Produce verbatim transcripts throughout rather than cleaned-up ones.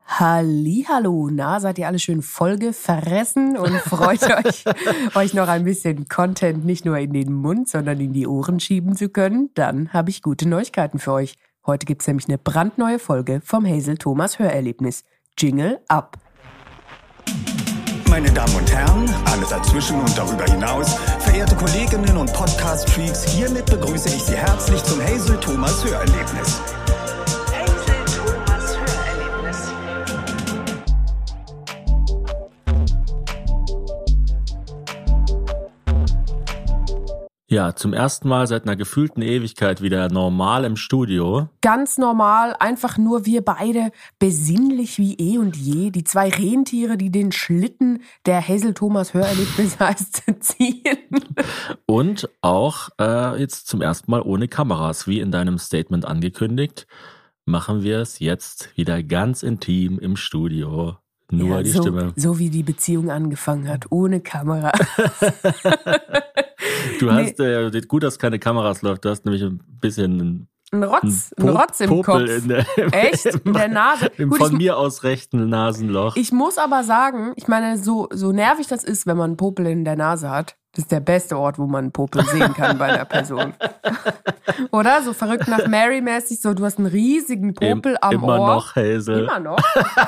Hallihallo, na, seid ihr alle schön vollgefressen und freut euch, euch noch ein bisschen Content nicht nur in den Mund, sondern in die Ohren schieben zu können? Dann habe ich gute Neuigkeiten für euch. Heute gibt's nämlich eine brandneue Folge vom Hazel Thomas Hörerlebnis. Jingle ab! Meine Damen und Herren, alle dazwischen und darüber hinaus, verehrte Kolleginnen und Podcast-Freaks, hiermit begrüße ich Sie herzlich zum Hazel Thomas Hörerlebnis. Ja, zum ersten Mal seit einer gefühlten Ewigkeit wieder normal im Studio. Ganz normal, einfach nur wir beide, besinnlich wie eh und je. Die zwei Rentiere, die den Schlitten der Hazel Thomas Hörerlebnis heißt, ziehen. Und auch äh, jetzt zum ersten Mal ohne Kameras, wie in deinem Statement angekündigt, machen wir es jetzt wieder ganz intim im Studio. Nur ja, die so, Stimme. So wie die Beziehung angefangen hat, ohne Kamera. Du hast, nee. äh, gut, dass keine Kameras läuft, du hast nämlich ein bisschen ein Rotz, ein, ein Rotz im Popel Kopf. In der, Echt? In der Nase? Im Gut, von ich, mir aus rechten Nasenloch. Ich muss aber sagen, ich meine, so, so nervig das ist, wenn man einen Popel in der Nase hat, das ist der beste Ort, wo man einen Popel sehen kann bei einer Person. Oder? So verrückt nach Mary-mäßig, so du hast einen riesigen Popel Im, am immer Ohr. Immer noch, Hazel. Immer noch?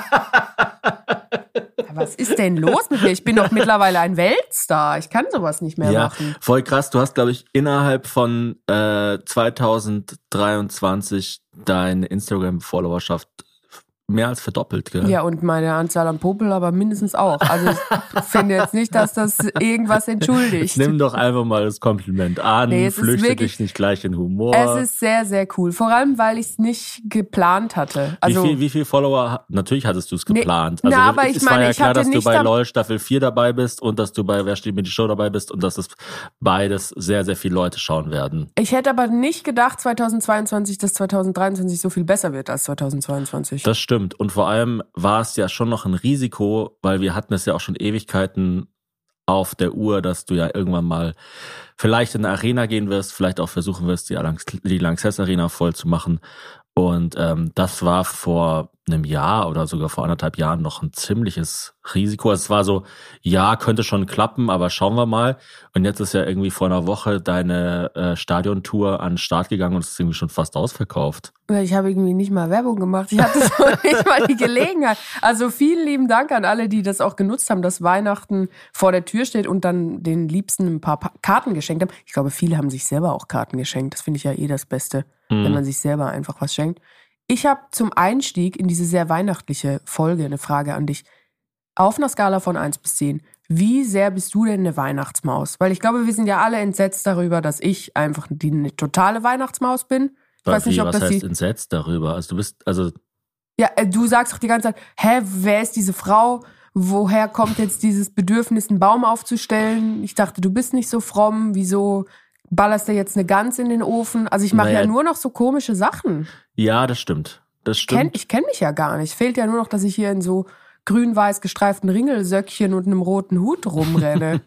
Was ist denn los mit mir? Ich bin doch mittlerweile ein Weltstar. Ich kann sowas nicht mehr ja, machen. Voll krass. Du hast, glaube ich, innerhalb von äh, zwanzig dreiundzwanzig deine Instagram-Followerschaft mehr als verdoppelt, gell? Ja, und meine Anzahl an Popel aber mindestens auch. Also ich finde jetzt nicht, dass das irgendwas entschuldigt. Nimm doch einfach mal das Kompliment an, nee, flüchte wirklich, dich nicht gleich in Humor. Es ist sehr, sehr cool. Vor allem, weil ich es nicht geplant hatte. Also, wie viel, wie viel Follower? Natürlich hattest du es geplant. Nee, also na, aber es ich war meine, ja ich klar, hatte dass du nicht bei da- LOL Staffel vier dabei bist und dass du bei Wer steht mir die Show dabei bist und dass es beides sehr, sehr viele Leute schauen werden. Ich hätte aber nicht gedacht, zweitausendzweiundzwanzig, dass zweitausenddreiundzwanzig so viel besser wird als zweitausendzweiundzwanzig. Das stimmt. Und vor allem war es ja schon noch ein Risiko, weil wir hatten es ja auch schon Ewigkeiten auf der Uhr, dass du ja irgendwann mal vielleicht in eine Arena gehen wirst, vielleicht auch versuchen wirst, die, Lanx- die Lanxess Arena voll zu machen. Und ähm, das war vor einem Jahr oder sogar vor anderthalb Jahren noch ein ziemliches Risiko. Es war so, ja, könnte schon klappen, aber schauen wir mal. Und jetzt ist ja irgendwie vor einer Woche deine äh, Stadiontour an den Start gegangen und es ist irgendwie schon fast ausverkauft. Ich habe irgendwie nicht mal Werbung gemacht. Ich hatte so nicht mal die Gelegenheit. Also vielen lieben Dank an alle, die das auch genutzt haben, dass Weihnachten vor der Tür steht und dann den Liebsten ein paar pa- Karten geschenkt haben. Ich glaube, viele haben sich selber auch Karten geschenkt. Das finde ich ja eh das Beste, mhm. wenn man sich selber einfach was schenkt. Ich habe zum Einstieg in diese sehr weihnachtliche Folge eine Frage an dich. Auf einer Skala von eins bis zehn, wie sehr bist du denn eine Weihnachtsmaus? Weil ich glaube, wir sind ja alle entsetzt darüber, dass ich einfach die eine totale Weihnachtsmaus bin. Ich weiß Wie, nicht, ob was das heißt die entsetzt darüber? Also du bist, also Ja, äh, du sagst doch die ganze Zeit, hä, wer ist diese Frau? Woher kommt jetzt dieses Bedürfnis, einen Baum aufzustellen? Ich dachte, du bist nicht so fromm. Wieso ballerst du jetzt eine Gans in den Ofen? Also ich mache Naja. ja nur noch so komische Sachen. ja, das stimmt. Das stimmt. Kenn, ich kenne mich ja gar nicht. Fehlt ja nur noch, dass ich hier in so grün-weiß gestreiften Ringelsöckchen und einem roten Hut rumrenne.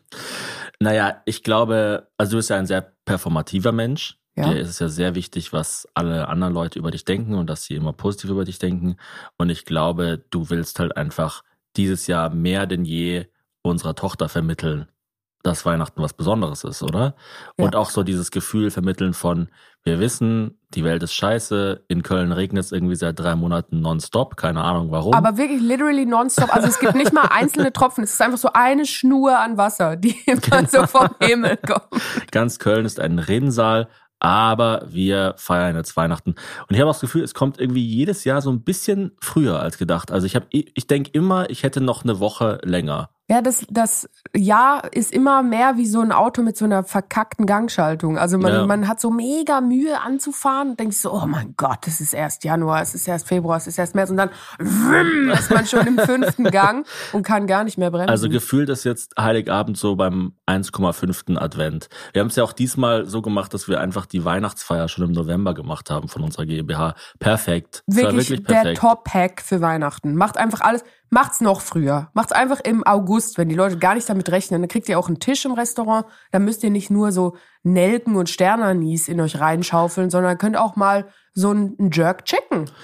Naja, ich glaube, also du bist ja ein sehr performativer Mensch. Ja. Dir ist es ja sehr wichtig, was alle anderen Leute über dich denken und dass sie immer positiv über dich denken. Und ich glaube, du willst halt einfach dieses Jahr mehr denn je unserer Tochter vermitteln, dass Weihnachten was Besonderes ist, oder? Ja. Und auch so dieses Gefühl vermitteln von, wir wissen, die Welt ist scheiße, in Köln regnet es irgendwie seit drei Monaten nonstop, keine Ahnung warum. Aber wirklich literally nonstop. Also es gibt nicht mal einzelne Tropfen. Es ist einfach so eine Schnur an Wasser, die immer so vom Himmel kommt. Ganz Köln ist ein Rinnsal, aber wir feiern jetzt Weihnachten. Und ich habe auch das Gefühl, es kommt irgendwie jedes Jahr so ein bisschen früher als gedacht. Also ich habe, ich denke immer, ich hätte noch eine Woche länger. Ja, das, das Jahr ist immer mehr wie so ein Auto mit so einer verkackten Gangschaltung. Also man, Ja. man hat so mega Mühe anzufahren und denkt so, oh mein Gott, es ist erst Januar, es ist erst Februar, es ist erst März und dann wum, ist man schon im fünften Gang und kann gar nicht mehr bremsen. Also gefühlt ist jetzt Heiligabend so beim eins Komma fünf Advent. Wir haben es ja auch diesmal so gemacht, dass wir einfach die Weihnachtsfeier schon im November gemacht haben von unserer GmbH. Perfekt. Es war wirklich, wirklich der perfekt. Top-Hack für Weihnachten. Macht einfach alles, macht's noch früher. Macht's einfach im August, wenn die Leute gar nicht damit rechnen. Dann kriegt ihr auch einen Tisch im Restaurant. Dann müsst ihr nicht nur so Nelken und Sternanis in euch reinschaufeln, sondern könnt auch mal so einen Jerk Chicken.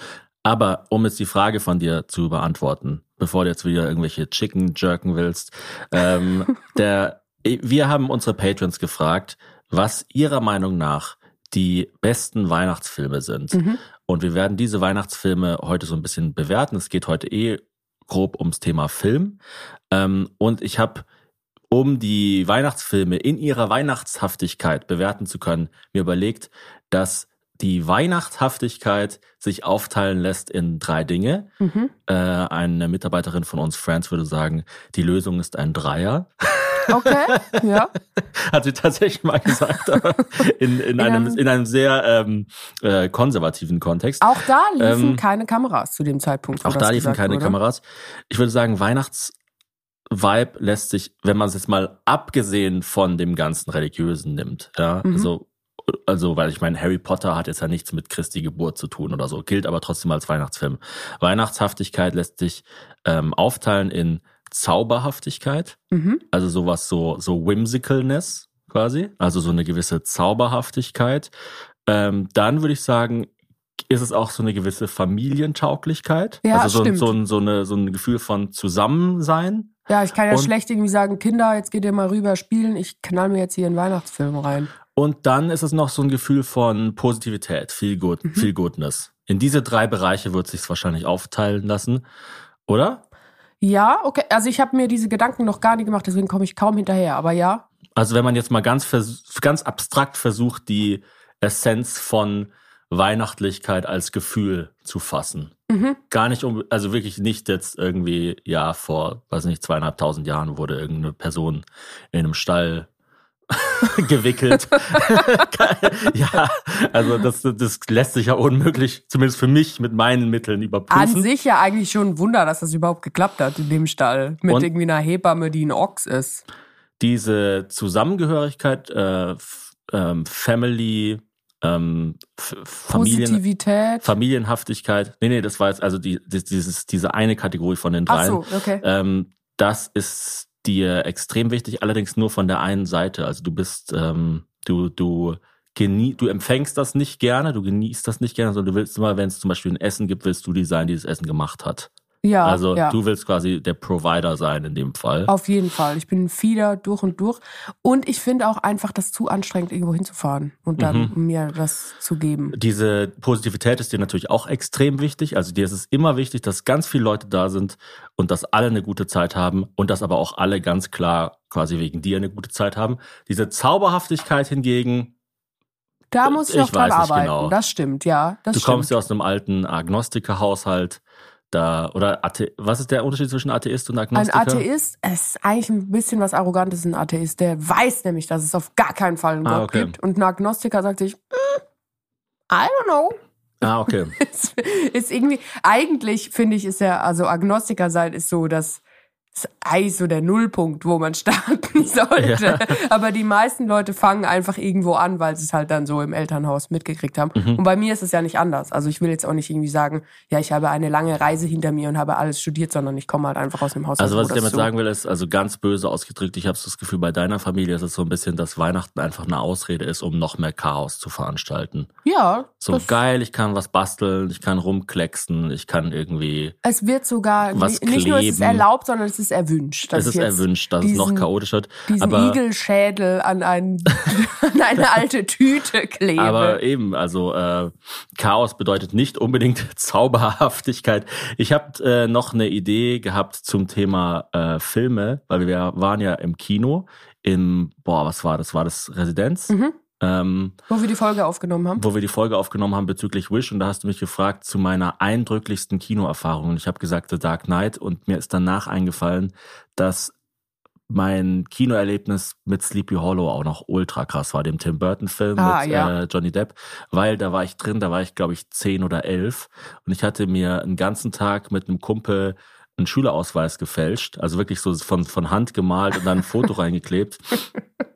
Aber um jetzt die Frage von dir zu beantworten, bevor du jetzt wieder irgendwelche Chicken jerken willst, ähm, der, wir haben unsere Patrons gefragt, was ihrer Meinung nach die besten Weihnachtsfilme sind. Mhm. Und wir werden diese Weihnachtsfilme heute so ein bisschen bewerten. Es geht heute eh grob ums Thema Film. Ähm, und ich habe, um die Weihnachtsfilme in ihrer Weihnachtshaftigkeit bewerten zu können, mir überlegt, dass die Weihnachtshaftigkeit sich aufteilen lässt in drei Dinge. Mhm. Äh, eine Mitarbeiterin von uns, Franz, würde sagen, die Lösung ist ein Dreier. Okay, ja. Hat sie tatsächlich mal gesagt, aber in, in, in, einem, einem, in einem sehr ähm, äh, konservativen Kontext. Auch da liefen ähm, keine Kameras zu dem Zeitpunkt. Auch da liefen keine wurde. Kameras. Ich würde sagen, Weihnachtsvibe lässt sich, wenn man es jetzt mal abgesehen von dem ganzen Religiösen nimmt, ja, mhm. also Also, weil ich meine, Harry Potter hat jetzt ja nichts mit Christi Geburt zu tun oder so, gilt aber trotzdem als Weihnachtsfilm. Weihnachtshaftigkeit lässt sich ähm, aufteilen in Zauberhaftigkeit, mhm. also sowas so so Whimsicalness quasi, also so eine gewisse Zauberhaftigkeit. Ähm, dann würde ich sagen, ist es auch so eine gewisse Familientauglichkeit, ja, also so, stimmt. so, so, eine, so ein Gefühl von Zusammensein. Ja, ich kann ja und, schlecht irgendwie sagen, Kinder, jetzt geht ihr mal rüber spielen, ich knall mir jetzt hier einen Weihnachtsfilm rein. Und dann ist es noch so ein Gefühl von Positivität, Feel Good, mhm. Feel Goodness. In diese drei Bereiche wird es sich wahrscheinlich aufteilen lassen, oder? Ja, okay. Also ich habe mir diese Gedanken noch gar nicht gemacht, deswegen komme ich kaum hinterher, aber ja. Also wenn man jetzt mal ganz, vers- ganz abstrakt versucht, die Essenz von Weihnachtlichkeit als Gefühl zu fassen. Mhm. Gar nicht, um, also wirklich nicht jetzt irgendwie, ja, vor, weiß nicht, zweieinhalbtausend Jahren wurde irgendeine Person in einem Stall gewickelt. Ja, also das, das lässt sich ja unmöglich, zumindest für mich, mit meinen Mitteln überprüfen. An sich ja eigentlich schon ein Wunder, dass das überhaupt geklappt hat in dem Stall. Mit Und irgendwie einer Hebamme, die ein Ochs ist. Diese Zusammengehörigkeit, äh, f- ähm, Family, ähm, f- Familien, Positivität. Familienhaftigkeit. Nee, nee, das war jetzt also die, die, dieses, diese eine Kategorie von den dreien. Ach so, okay. Ähm, das ist dir extrem wichtig, allerdings nur von der einen Seite. Also du bist, ähm, du, du genie- du empfängst das nicht gerne, du genießt das nicht gerne, sondern du willst immer, wenn es zum Beispiel ein Essen gibt, willst du die sein, die das Essen gemacht hat. Ja, also ja. du willst quasi der Provider sein in dem Fall. Auf jeden Fall. Ich bin ein Feeder durch und durch. Und ich finde auch einfach das zu anstrengend, irgendwo hinzufahren und dann Mhm. mir das zu geben. Diese Positivität ist dir natürlich auch extrem wichtig. Also dir ist es immer wichtig, dass ganz viele Leute da sind und dass alle eine gute Zeit haben und dass aber auch alle ganz klar quasi wegen dir eine gute Zeit haben. Diese Zauberhaftigkeit hingegen, Da muss ich ich noch dran weiß nicht arbeiten. genau. Das stimmt, ja. Das du stimmt. kommst ja aus einem alten Agnostiker-Haushalt. Da, oder Athe, was ist der Unterschied zwischen Atheist und Ein Agnostiker? Atheist ist eigentlich ein bisschen was Arrogantes, ein Atheist. Der weiß nämlich, dass es auf gar keinen Fall einen Ah, Gott okay. gibt. Und ein Agnostiker sagt sich, mm, I don't know. Ah, okay. ist, ist irgendwie, eigentlich finde ich, ist ja, also Agnostiker sein ist so, dass ist eigentlich so der Nullpunkt, wo man starten sollte. Ja. Aber die meisten Leute fangen einfach irgendwo an, weil sie es halt dann so im Elternhaus mitgekriegt haben. Mhm. Und bei mir ist es ja nicht anders. Also ich will jetzt auch nicht irgendwie sagen, ja, ich habe eine lange Reise hinter mir und habe alles studiert, sondern ich komme halt einfach aus einem Haus. Also was wo ich das damit so sagen will, ist, also ganz böse ausgedrückt, ich habe das Gefühl, bei deiner Familie ist es so ein bisschen, dass Weihnachten einfach eine Ausrede ist, um noch mehr Chaos zu veranstalten. Ja. So das, geil, ich kann was basteln, ich kann rumklecksen, ich kann irgendwie es wird sogar, was nicht nur ist es kleben. erlaubt, sondern es ist erwünscht. Es ist erwünscht, dass es noch chaotisch wird. Diesen Aber, Igelschädel an, ein, an eine alte Tüte klebe. aber eben, also äh, Chaos bedeutet nicht unbedingt Zauberhaftigkeit. Ich habe äh, noch eine Idee gehabt zum Thema äh, Filme, weil wir waren ja im Kino, im, boah, was war das? War das Residenz? Mhm. Ähm, Wo wir die Folge aufgenommen haben. wo wir die Folge aufgenommen haben bezüglich Wish und da hast du mich gefragt zu meiner eindrücklichsten Kinoerfahrung und ich habe gesagt The Dark Knight und mir ist danach eingefallen, dass mein Kinoerlebnis mit Sleepy Hollow auch noch ultra krass war, dem Tim Burton Film Ah, mit ja. äh, Johnny Depp, weil da war ich drin, da war ich glaube ich zehn oder elf und ich hatte mir einen ganzen Tag mit einem Kumpel einen Schülerausweis gefälscht, also wirklich so von, von Hand gemalt und dann ein Foto reingeklebt.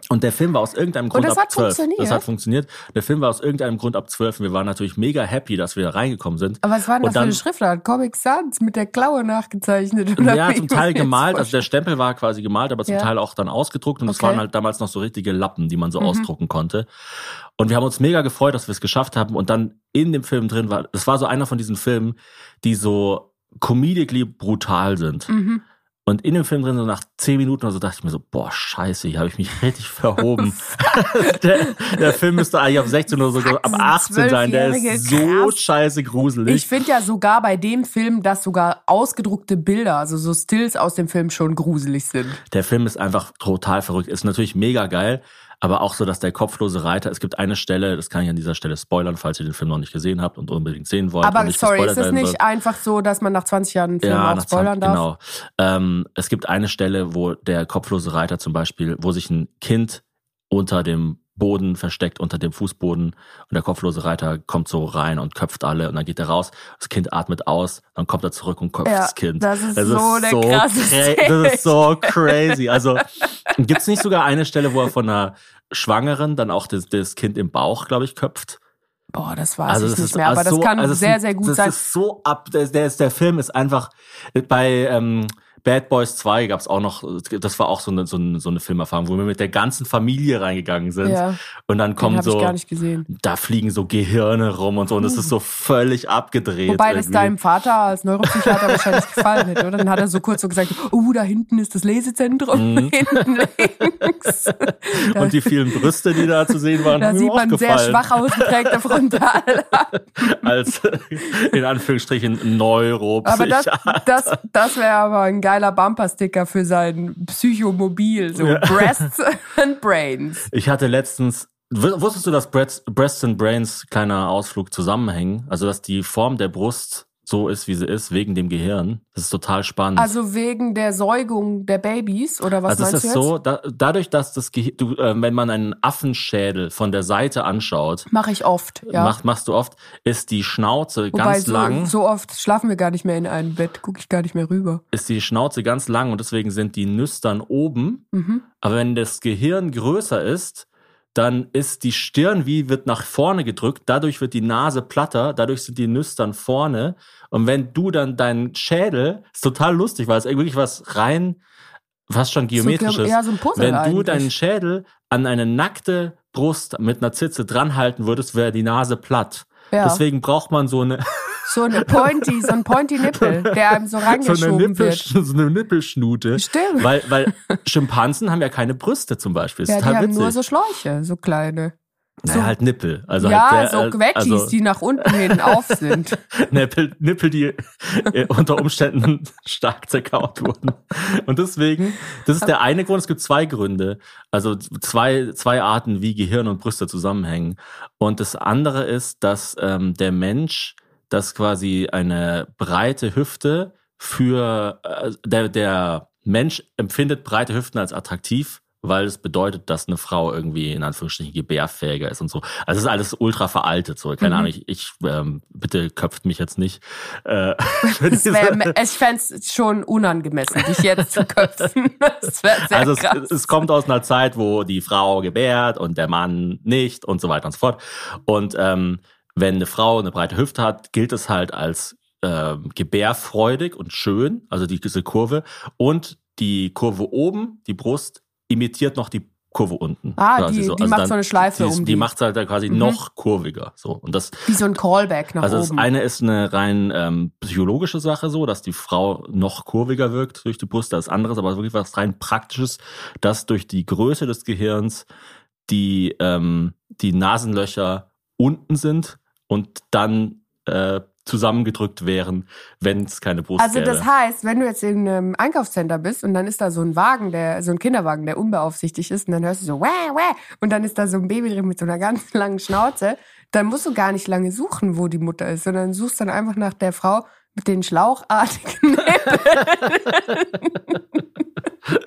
Und der Film war aus irgendeinem Grund Und das ab hat zwölf. funktioniert? Das hat funktioniert. Der Film war aus irgendeinem Grund ab zwölf. Und wir waren natürlich mega happy, dass wir da reingekommen sind. Aber was war denn Und das für dann- eine Schriftart? Comic Sans mit der Klaue nachgezeichnet? Oder Ja, wie zum ich mir Teil jetzt gemalt. Also vorstelle? der Stempel war quasi gemalt, aber zum Ja. Teil auch dann ausgedruckt. Und es Okay. waren halt damals noch so richtige Lappen, die man so Mhm. ausdrucken konnte. Und wir haben uns mega gefreut, dass wir es geschafft haben. Und dann in dem Film drin war, das war so einer von diesen Filmen, die so comedically brutal sind. Mhm. Und in dem Film drin, so nach zehn Minuten oder so, dachte ich mir so, boah, scheiße, hier habe ich mich richtig verhoben. der, der Film müsste eigentlich ab sechzehn oder so, ab Fuck, achtzehn sein. Der ist zwölfjährige, so krass. scheiße gruselig. Ich finde ja sogar bei dem Film, dass sogar ausgedruckte Bilder, also so Stills aus dem Film schon gruselig sind. Der Film ist einfach total verrückt. Ist natürlich mega geil, aber auch so, dass der kopflose Reiter, es gibt eine Stelle, das kann ich an dieser Stelle spoilern, falls ihr den Film noch nicht gesehen habt und unbedingt sehen wollt. Aber und nicht sorry, gespoilert ist es werden nicht sollt. einfach so, dass man nach zwanzig Jahren einen Film Ja, auch nach spoilern zwanzig, darf? genau. Ähm, es gibt eine Stelle, wo der kopflose Reiter zum Beispiel, wo sich ein Kind unter dem Boden versteckt, unter dem Fußboden, und der kopflose Reiter kommt so rein und köpft alle, und dann geht er raus, das Kind atmet aus, dann kommt er zurück und köpft Ja, das Kind. das ist so eine krasse cra- Das ist so crazy. Also gibt's nicht sogar eine Stelle, wo er von einer Schwangeren dann auch das, das Kind im Bauch, glaube ich, köpft? Boah, das weiß Also ich das nicht ist mehr, aber also das so, kann also es sehr, ist- sehr gut das sein. Das ist so ab, der, der, ist, der Film ist einfach, bei ähm, Bad Boys zwei gab's auch noch, das war auch so eine, so eine, so eine Filmerfahrung, wo wir mit der ganzen Familie reingegangen sind. Ja, Und dann den kommen habe ich so, gar nicht gesehen. da fliegen so Gehirne rum und so, und das ist so völlig abgedreht. Wobei das irgendwie. deinem Vater als Neuropsychiater wahrscheinlich gefallen hätte, oder? Dann hat er so kurz so gesagt, oh, da hinten ist das Lesezentrum, Mhm. hinten links. Da, Und die vielen Brüste, die da zu sehen waren, da haben sieht mir auch man sehr gefallen. schwach ausgeprägte Frontal. Als, in Anführungsstrichen, Aber das, Neuropsychiater. das, das wäre aber ein geiler Bumpersticker für sein Psychomobil, so Ja. Breasts and Brains. Ich hatte letztens, w- wusstest du, dass Breasts, Breasts and Brains, kleiner Ausflug, zusammenhängen? Also, dass die Form der Brust so ist, wie sie ist, wegen dem Gehirn. Das ist total spannend. Also wegen der Säugung der Babys, oder was also meinst es du ist jetzt? so, da, dadurch, dass das Gehirn, du, äh, wenn man einen Affenschädel von der Seite anschaut, Mache ich oft, ja. mach, machst du oft, ist die Schnauze Wobei ganz so, lang, so oft schlafen wir gar nicht mehr in einem Bett, gucke ich gar nicht mehr rüber. ist die Schnauze ganz lang, und deswegen sind die Nüstern oben. Mhm. Aber wenn das Gehirn größer ist, dann ist die Stirn wie wird nach vorne gedrückt, dadurch wird die Nase platter, dadurch sind die Nüstern vorne. Und wenn du dann deinen Schädel, ist total lustig, weil es wirklich was rein, fast schon geometrisches. So, ja, so ein Puzzle wenn du eigentlich. deinen Schädel an eine nackte Brust mit einer Zitze dranhalten würdest, wäre die Nase platt. Ja. Deswegen braucht man so eine, So eine Pointy, so ein Pointy-Nippel, der einem so so eine, reingeschoben Nippel, wird. so eine Nippelschnute. Stimmt. Weil, weil Schimpansen haben ja keine Brüste zum Beispiel. Das Ja, ist die total haben witzig. nur so Schläuche, so kleine. Naja, so- halt Nippel. Also ja, halt so sehr, äh, Quetschis, also die nach unten hin auf sind. Nippel, Nippel, die äh, unter Umständen stark zerkaut wurden. Und deswegen, das ist der eine Grund, es gibt zwei Gründe. Also zwei, zwei Arten, wie Gehirn und Brüste zusammenhängen. Und das andere ist, dass ähm, der Mensch, das quasi eine breite Hüfte für, äh, der, der Mensch empfindet breite Hüften als attraktiv, weil es bedeutet, dass eine Frau irgendwie in Anführungsstrichen gebärfähiger ist und so. Also es ist alles ultra veraltet, so. Keine Mhm. Ahnung, ich, ich ähm, bitte köpft mich jetzt nicht. Äh, für Das diese- wär, ich fände es schon unangemessen, dich jetzt zu köpfen. Das wäre sehr also es, krass. es kommt aus einer Zeit, wo die Frau gebärt und der Mann nicht und so weiter und so fort. Und ähm, wenn eine Frau eine breite Hüfte hat, gilt es halt als ähm, gebärfreudig und schön, also die, diese Kurve. Und die Kurve oben, die Brust, imitiert noch die Kurve unten. Ah, quasi die- so. die Also macht dann- so eine Schleife die, ist- um die die. macht es halt dann quasi Mhm. noch kurviger. So. Und das, Wie so ein Callback nach also das oben. eine ist eine rein ähm, psychologische Sache so, dass die Frau noch kurviger wirkt durch die Brust. Das andere ist aber wirklich was rein Praktisches, dass durch die Größe des Gehirns die, ähm, die Nasenlöcher unten sind und dann äh, zusammengedrückt wären, wenn es keine Brust Also gäbe. das heißt, wenn du jetzt in einem Einkaufscenter bist und dann ist da so ein Wagen, der so ein Kinderwagen, der unbeaufsichtigt ist, und dann hörst du so wäh, wäh, und dann ist da so ein Baby drin mit so einer ganz langen Schnauze, dann musst du gar nicht lange suchen, wo die Mutter ist, sondern suchst dann einfach nach der Frau mit den schlauchartigen Nippeln.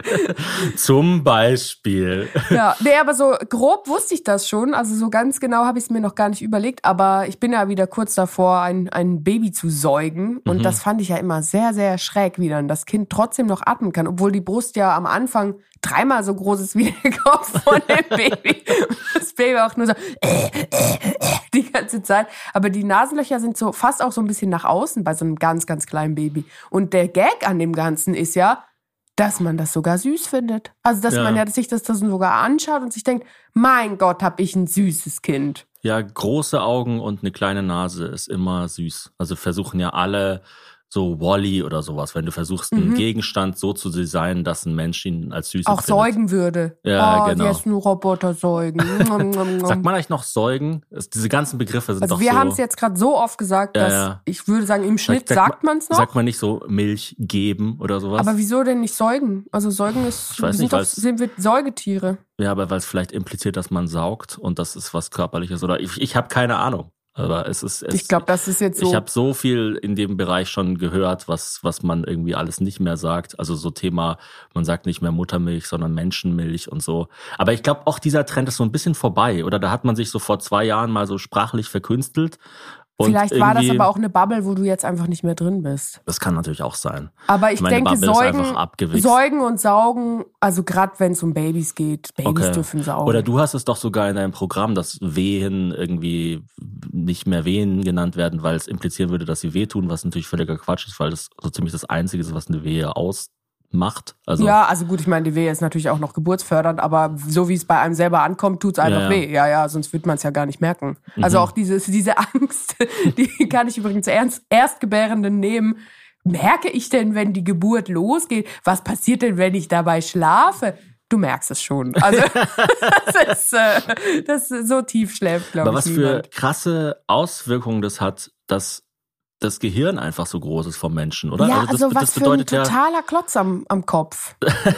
Zum Beispiel. Ja, nee, aber so grob wusste ich das schon. Also so ganz genau habe ich es mir noch gar nicht überlegt. Aber ich bin ja wieder kurz davor, ein, ein Baby zu säugen. Und mhm. das fand ich ja immer sehr, sehr schräg, wie dann das Kind trotzdem noch atmen kann. Obwohl die Brust ja am Anfang dreimal so groß ist wie der Kopf von dem Baby. Das Baby auch nur so äh, äh, äh, die ganze Zeit. Aber die Nasenlöcher sind so fast auch so ein bisschen nach außen bei so einem ganz, ganz kleinen Baby. Und der Gag an dem Ganzen ist ja, dass man das sogar süß findet. Also, dass ja. man ja sich das, das sogar anschaut und sich denkt, mein Gott, hab ich ein süßes Kind. Ja, große Augen und eine kleine Nase ist immer süß. Also versuchen ja alle so Wall-E oder sowas, wenn du versuchst, einen mhm. Gegenstand so zu designen, dass ein Mensch ihn als süß auch findet. Säugen würde. Ja, oh, genau. Jetzt nur Roboter säugen. Sagt man eigentlich noch säugen? Diese ganzen Begriffe sind also doch wir so... wir haben es jetzt gerade so oft gesagt, dass ja, ja. ich würde sagen, im Schnitt sagt, sagt man es noch. Sagt man nicht so Milch geben oder sowas? Aber wieso denn nicht säugen? Also säugen ist... Ich weiß nicht, sind, doch, sind wir Säugetiere. Ja, aber weil es vielleicht impliziert, dass man saugt und das ist was Körperliches. Oder ich, ich habe keine Ahnung. Aber es ist, es, ich glaube, das ist jetzt so. Ich habe so viel in dem Bereich schon gehört, was was man irgendwie alles nicht mehr sagt. Also so Thema, man sagt nicht mehr Muttermilch, sondern Menschenmilch und so. Aber ich glaube, auch dieser Trend ist so ein bisschen vorbei. Oder da hat man sich so vor zwei Jahren mal so sprachlich verkünstelt. Und vielleicht war das aber auch eine Bubble, wo du jetzt einfach nicht mehr drin bist. Das kann natürlich auch sein. Aber ich Meine denke, Bubble Säugen, Säugen und Saugen, also gerade wenn es um Babys geht, Babys okay. dürfen saugen. Oder du hast es doch sogar in deinem Programm, dass Wehen irgendwie nicht mehr Wehen genannt werden, weil es implizieren würde, dass sie wehtun, was natürlich völliger Quatsch ist, weil das so ziemlich das Einzige ist, was eine Wehe aus macht. Also ja, also gut, ich meine, die Wehe ist natürlich auch noch geburtsfördernd, aber so wie es bei einem selber ankommt, tut's einfach ja, ja. weh. Ja, ja, sonst wird man es ja gar nicht merken. Mhm. Also auch dieses, diese Angst, die kann ich übrigens ernst, Erstgebärenden nehmen. Merke ich denn, wenn die Geburt losgeht? Was passiert denn, wenn ich dabei schlafe? Du merkst es schon. Also das ist, äh, das ist so tief schläft, glaube ich. Aber was niemand. Für krasse Auswirkungen das hat, dass das Gehirn einfach so groß ist vom Menschen, oder? Ja, also, das, also was das bedeutet für ein totaler ja, Klotz am, am Kopf.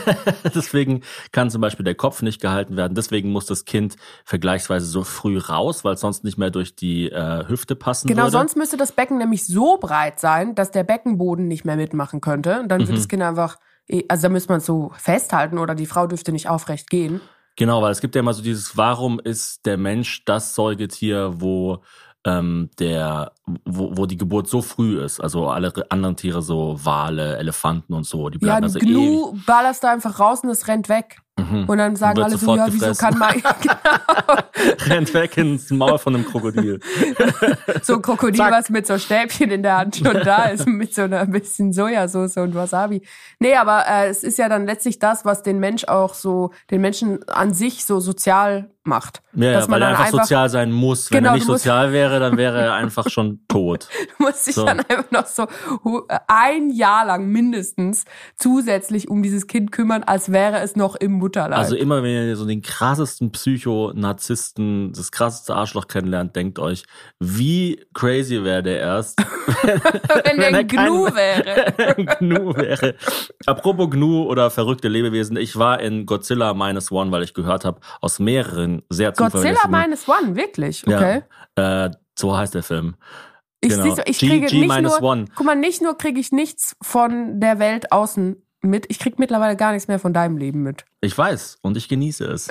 Deswegen kann zum Beispiel der Kopf nicht gehalten werden. Deswegen muss das Kind vergleichsweise so früh raus, weil es sonst nicht mehr durch die äh, Hüfte passen genau, würde. Genau, sonst müsste das Becken nämlich so breit sein, dass der Beckenboden nicht mehr mitmachen könnte. Und dann würde mhm. das Kind einfach, also da müsste man es so festhalten oder die Frau dürfte nicht aufrecht gehen. Genau, weil es gibt ja immer so dieses, warum ist der Mensch das Säugetier, wo ähm, der, wo, wo die Geburt so früh ist. Also alle anderen Tiere, so Wale, Elefanten und so, die bleiben ja, also Gnu ewig. ballerst da einfach raus und es rennt weg. Mhm. Und dann sagen und alle so, ja, wieso gefressen. kann man... genau. Rennt weg ins Maul von einem Krokodil. So ein Krokodil, Zack. Was mit so Stäbchen in der Hand schon da ist, mit so einer bisschen Sojasauce und Wasabi. Nee, aber äh, es ist ja dann letztlich das, was den Mensch auch so, den Menschen an sich so sozial macht. Ja, dass ja, man weil er einfach, einfach sozial sein muss. Wenn genau, er nicht sozial wäre, dann wäre er einfach schon tot. Du musst dich so. dann einfach noch so ein Jahr lang mindestens zusätzlich um dieses Kind kümmern, als wäre es noch im Mutterleib. Also immer, wenn ihr so den krassesten Psycho-Narzissten, das krasseste Arschloch kennenlernt, denkt euch, wie crazy wäre der erst, wenn, wenn der ein Gnu kein, wäre. ein Gnu wäre. Apropos Gnu oder verrückte Lebewesen, ich war in Godzilla Minus One, weil ich gehört habe, aus mehreren sehr zuverlässigen... Godzilla Minus One, wirklich? Okay. Ja, äh, so heißt der Film. Ich, genau. ich kriege G, G nicht nur, One. Guck mal, nicht nur kriege ich nichts von der Welt außen mit, ich kriege mittlerweile gar nichts mehr von deinem Leben mit. Ich weiß und ich genieße es.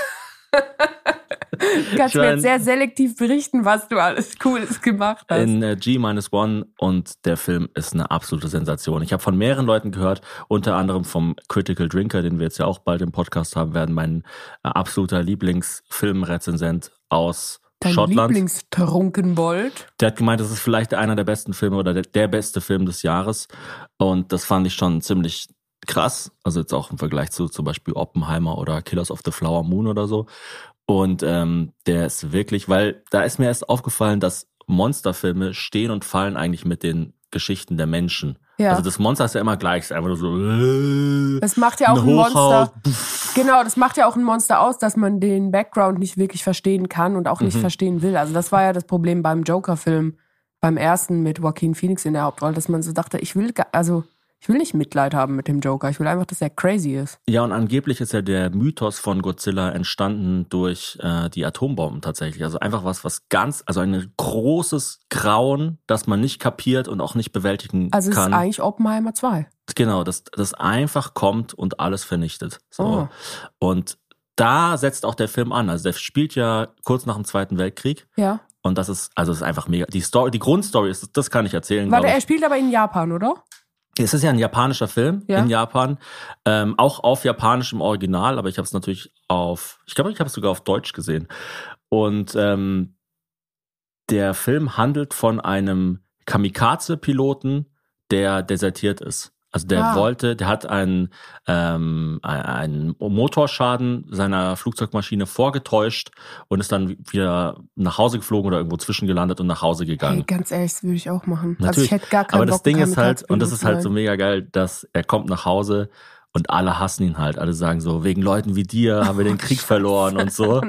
Du kannst ich mir jetzt sehr selektiv berichten, was du alles Cooles gemacht hast. In äh, G Minus One und der Film ist eine absolute Sensation. Ich habe von mehreren Leuten gehört, unter anderem vom Critical Drinker, den wir jetzt ja auch bald im Podcast haben werden, mein äh, absoluter Lieblingsfilmrezensent aus Dein Schottland. Lieblingstrunkenbold. Der hat gemeint, das ist vielleicht einer der besten Filme oder der, der beste Film des Jahres. Und das fand ich schon ziemlich krass. Also jetzt auch im Vergleich zu zum Beispiel Oppenheimer oder Killers of the Flower Moon oder so. Und ähm, der ist wirklich, weil da ist mir erst aufgefallen, dass Monsterfilme stehen und fallen eigentlich mit den Geschichten der Menschen. Ja. Also das Monster ist ja immer gleich, ist einfach nur so. Äh, das macht ja auch ein, ein Monster. Genau, das macht ja auch ein Monster aus, dass man den Background nicht wirklich verstehen kann und auch nicht mhm. verstehen will. Also das war ja das Problem beim Joker-Film, beim ersten mit Joaquin Phoenix in der Hauptrolle, dass man so dachte, ich will, also ich will nicht Mitleid haben mit dem Joker. Ich will einfach, dass er crazy ist. Ja, und angeblich ist ja der Mythos von Godzilla entstanden durch äh, die Atombomben tatsächlich. Also einfach was, was ganz, also ein großes Grauen, das man nicht kapiert und auch nicht bewältigen also kann. Also es ist eigentlich Oppenheimer zwei. Genau, das, das einfach kommt und alles vernichtet. So. Oh. Und da setzt auch der Film an. Also der spielt ja kurz nach dem Zweiten Weltkrieg. Ja. Und das ist, also das ist einfach mega. Die Story, die Grundstory ist, das kann ich erzählen. Warte, er ich. spielt aber in Japan, oder? Es ist ja ein japanischer Film Ja. in Japan, ähm, auch auf japanischem Original, aber ich habe es natürlich auf, ich glaube, ich habe es sogar auf Deutsch gesehen. Und ähm, der Film handelt von einem Kamikaze-Piloten, der desertiert ist. Also der Ah. wollte, der hat einen, ähm, einen Motorschaden seiner Flugzeugmaschine vorgetäuscht und ist dann wieder nach Hause geflogen oder irgendwo zwischengelandet und nach Hause gegangen. Hey, ganz ehrlich, das würde ich auch machen. Also Natürlich. ich hätte gar keinen Aber das Bock, Ding ein ist halt, und das ist halt so Kamikaze-Pilot mega geil, dass er kommt nach Hause und alle hassen ihn halt. Alle sagen so, wegen Leuten wie dir haben wir den Krieg verloren und so.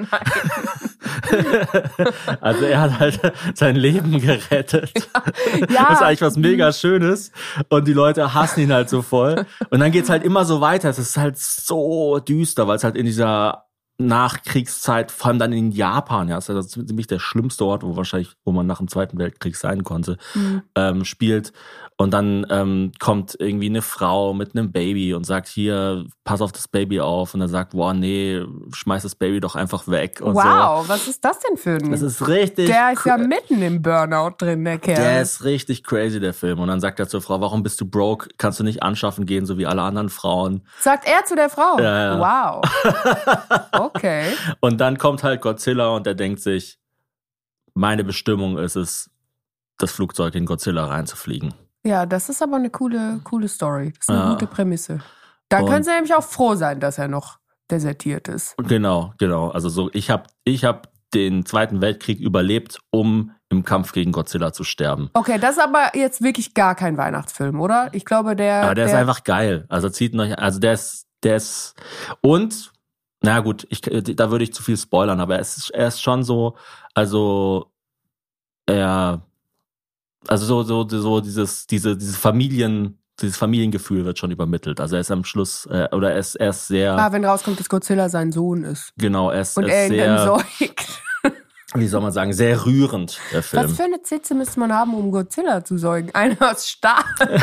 Also er hat halt sein Leben gerettet. Ja. Das ist eigentlich was mega Schönes. Und die Leute hassen ihn halt so voll. Und dann geht's halt immer so weiter. Es ist halt so düster, weil es halt in dieser Nachkriegszeit, vor allem dann in Japan, ja, das ist also ziemlich der schlimmste Ort, wo wahrscheinlich, wo man nach dem Zweiten Weltkrieg sein konnte, Mhm. ähm, spielt. Und dann ähm, kommt irgendwie eine Frau mit einem Baby und sagt, hier, pass auf das Baby auf. Und dann sagt, boah, nee, schmeiß das Baby doch einfach weg. Und Wow, was ist das denn für ein... so. Das ist richtig... der ist ja cra- mitten im Burnout drin, der Kerl. Der ist richtig crazy, der Film. Und dann sagt er zur Frau, warum bist du broke? Kannst du nicht anschaffen gehen, so wie alle anderen Frauen? Sagt er zu der Frau? Ja, ja. Wow. Okay. Und dann kommt halt Godzilla und der denkt sich, meine Bestimmung ist es, das Flugzeug in Godzilla reinzufliegen. Ja, das ist aber eine coole, coole Story. Das ist eine Ja. gute Prämisse. Da Und- können sie nämlich auch froh sein, dass er noch desertiert ist. Genau, genau. Also so, ich habe ich hab den Zweiten Weltkrieg überlebt, um im Kampf gegen Godzilla zu sterben. Okay, das ist aber jetzt wirklich gar kein Weihnachtsfilm, oder? Ich glaube, der... Aber der, ist einfach geil. Also zieht noch, also der ist, der ist, und, na gut, ich, da würde ich zu viel spoilern, aber er ist, er ist schon so, also, er, also so, so, so dieses, diese, dieses Familien, dieses Familiengefühl wird schon übermittelt. Also er ist am Schluss, äh, oder er ist, er ist sehr, Ah, wenn rauskommt, dass Godzilla sein Sohn ist. genau, er ist, Und er er ist ihn sehr, entsäugt. wie soll man sagen, sehr rührend, der Film. Was für eine Zitze müsste man haben, um Godzilla zu säugen? Eine aus Stahl.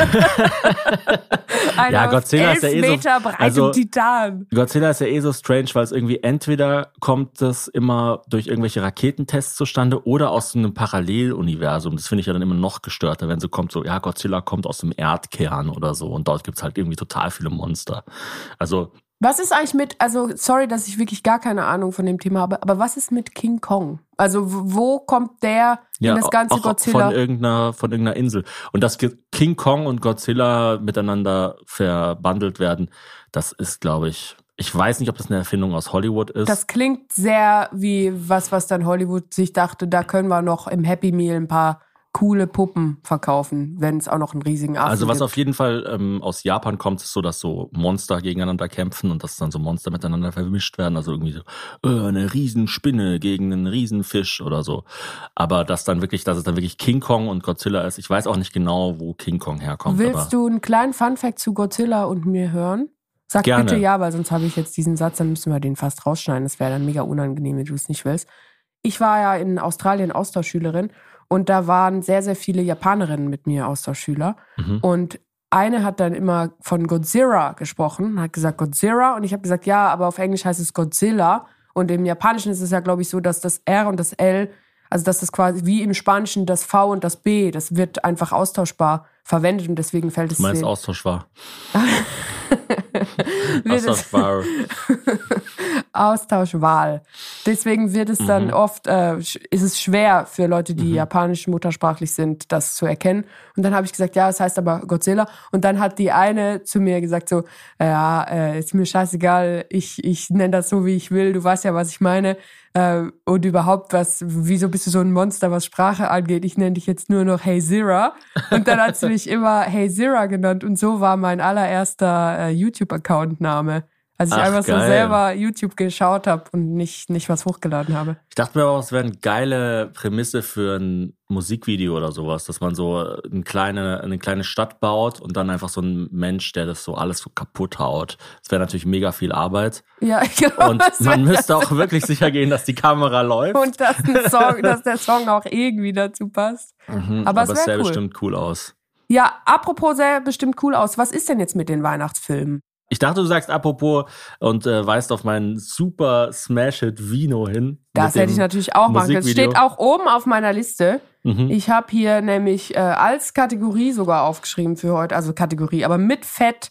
Eine Ja, aus Godzilla elf ist ja eh so- Meter breitem also- Titan. Godzilla ist ja eh so strange, weil es irgendwie entweder kommt das immer durch irgendwelche Raketentests zustande oder aus so einem Paralleluniversum. Das finde ich ja dann immer noch gestörter, wenn so kommt, so, ja, Godzilla kommt aus dem Erdkern oder so und dort gibt's halt irgendwie total viele Monster. Also, Was ist eigentlich mit, also sorry, dass ich wirklich gar keine Ahnung von dem Thema habe, aber was ist mit King Kong? Also w- wo kommt der ja, in das ganze auch Godzilla? von irgendeiner, von irgendeiner Insel. Und dass King Kong und Godzilla miteinander verbandelt werden, das ist, glaube ich, ich weiß nicht, ob das eine Erfindung aus Hollywood ist. Das klingt sehr wie was, was dann Hollywood sich dachte, da können wir noch im Happy Meal ein paar coole Puppen verkaufen, wenn es auch noch einen riesigen Affen Also was gibt. auf jeden Fall ähm, aus Japan kommt, ist so, dass so Monster gegeneinander kämpfen und dass dann so Monster miteinander vermischt werden. Also irgendwie so äh, eine Riesenspinne gegen einen Riesenfisch oder so. Aber dass dann wirklich, dass es dann wirklich King Kong und Godzilla ist. Ich weiß auch nicht genau, wo King Kong herkommt. Willst aber du einen kleinen Funfact zu Godzilla und mir hören? Sag Gerne. bitte ja, weil sonst habe ich jetzt diesen Satz, dann müssen wir den fast rausschneiden. Das wäre dann mega unangenehm, wenn du es nicht willst. Ich war ja in Australien Austauschschülerin und da waren sehr, sehr viele Japanerinnen mit mir Austauschschüler. Mhm. Und eine hat dann immer von Godzilla gesprochen, hat gesagt Godzilla und ich habe gesagt, ja, aber auf Englisch heißt es Godzilla und im Japanischen ist es ja, glaube ich, so, dass das R und das L, also dass das quasi wie im Spanischen das V und das B, das wird einfach austauschbar verwendet und deswegen fällt es du meinst den- Austauschbar. wird es Austauschbar. Austauschwahl. Deswegen wird es dann Mhm. oft, äh, sch- ist es schwer für Leute, die Mhm. japanisch muttersprachlich sind, das zu erkennen. Und dann habe ich gesagt, ja, es heißt aber Godzilla. Und dann hat die eine zu mir gesagt so, ja, äh, ist mir scheißegal, ich, ich nenne das so, wie ich will, du weißt ja, was ich meine. Äh, und überhaupt, was, wieso bist du so ein Monster, was Sprache angeht? Ich nenne dich jetzt nur noch Hey Zira. Und dann hat sie mich immer Hey Zira genannt. Und so war mein allererster äh, YouTube-Account-Name. Als ich Ach, einfach so geil. selber YouTube geschaut habe und nicht, nicht was hochgeladen habe. Ich dachte mir aber, es wäre eine geile Prämisse für ein Musikvideo oder sowas, dass man so eine kleine, eine kleine Stadt baut und dann einfach so ein Mensch, der das so alles so kaputt haut. Das wäre natürlich mega viel Arbeit. Ja, genau. Und das man wär- müsste auch wirklich sicher gehen, dass die Kamera läuft. Und dass, ein Song, dass der Song auch irgendwie dazu passt. Mhm, aber aber es es wär sähe cool. bestimmt cool aus. Ja, apropos sähe bestimmt cool aus. Was ist denn jetzt mit den Weihnachtsfilmen? Ich dachte, du sagst apropos und äh, weist auf meinen super Smash-Hit Vino hin. Das hätte ich natürlich auch machen können. Es steht auch oben auf meiner Liste. Mhm. Ich habe hier nämlich äh, als Kategorie sogar aufgeschrieben für heute, also Kategorie, aber mit Fett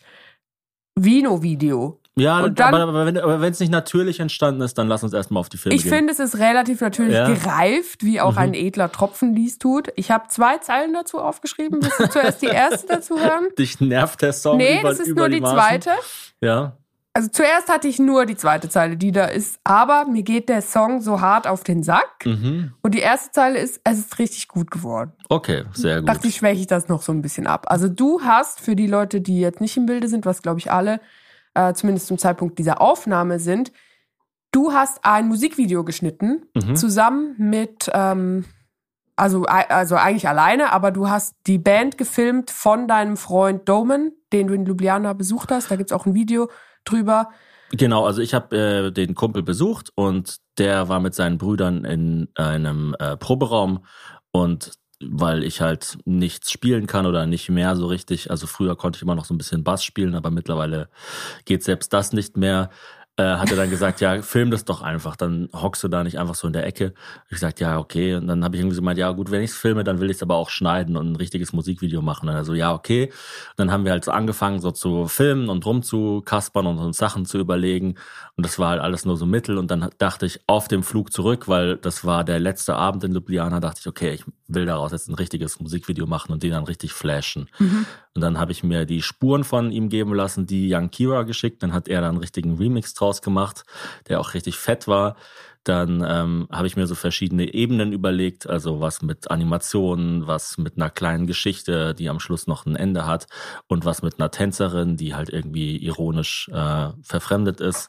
Vino-Video. Ja, und dann, aber, aber wenn es nicht natürlich entstanden ist, dann lass uns erstmal auf die Filme ich gehen. Ich finde, es ist relativ natürlich ja. gereift, wie auch mhm. ein edler Tropfen dies tut. Ich habe zwei Zeilen dazu aufgeschrieben. Willst du zuerst die erste dazu hören? Dich nervt der Song Nee, über, das ist über nur die, die Maßen. zweite. Ja. Also zuerst hatte ich nur die zweite Zeile, die da ist. Aber mir geht der Song so hart auf den Sack. Mhm. Und die erste Zeile ist, es ist richtig gut geworden. Okay, sehr gut. Dachte ich, schwäche ich das noch so ein bisschen ab. Also du hast, für die Leute, die jetzt nicht im Bilde sind, was glaube ich alle, äh, zumindest zum Zeitpunkt dieser Aufnahme sind, du hast ein Musikvideo geschnitten, mhm. zusammen mit, ähm, also, also eigentlich alleine, aber du hast die Band gefilmt von deinem Freund Domen, den du in Ljubljana besucht hast. Da gibt's auch ein Video drüber. Genau, also ich habe äh, den Kumpel besucht und der war mit seinen Brüdern in einem äh, Proberaum und weil ich halt nichts spielen kann oder nicht mehr so richtig, also früher konnte ich immer noch so ein bisschen Bass spielen, aber mittlerweile geht selbst das nicht mehr, äh, hat er dann gesagt, ja, film das doch einfach, dann hockst du da nicht einfach so in der Ecke. Ich gesagt, ja, okay, und dann habe ich irgendwie so gemeint, ja gut, wenn ich es filme, dann will ich es aber auch schneiden und ein richtiges Musikvideo machen. Und also ja, okay. Und dann haben wir halt so angefangen, so zu filmen und rumzukaspern und uns Sachen zu überlegen und das war halt alles nur so mittel und dann dachte ich auf dem Flug zurück, weil das war der letzte Abend in Ljubljana, dachte ich, okay, ich will daraus jetzt ein richtiges Musikvideo machen und den dann richtig flashen. Mhm. Und dann habe ich mir die Spuren von ihm geben lassen, die Young Kira geschickt. Dann hat er da einen richtigen Remix draus gemacht, der auch richtig fett war. Dann ähm, habe ich mir so verschiedene Ebenen überlegt, also was mit Animationen, was mit einer kleinen Geschichte, die am Schluss noch ein Ende hat und was mit einer Tänzerin, die halt irgendwie ironisch äh, verfremdet ist.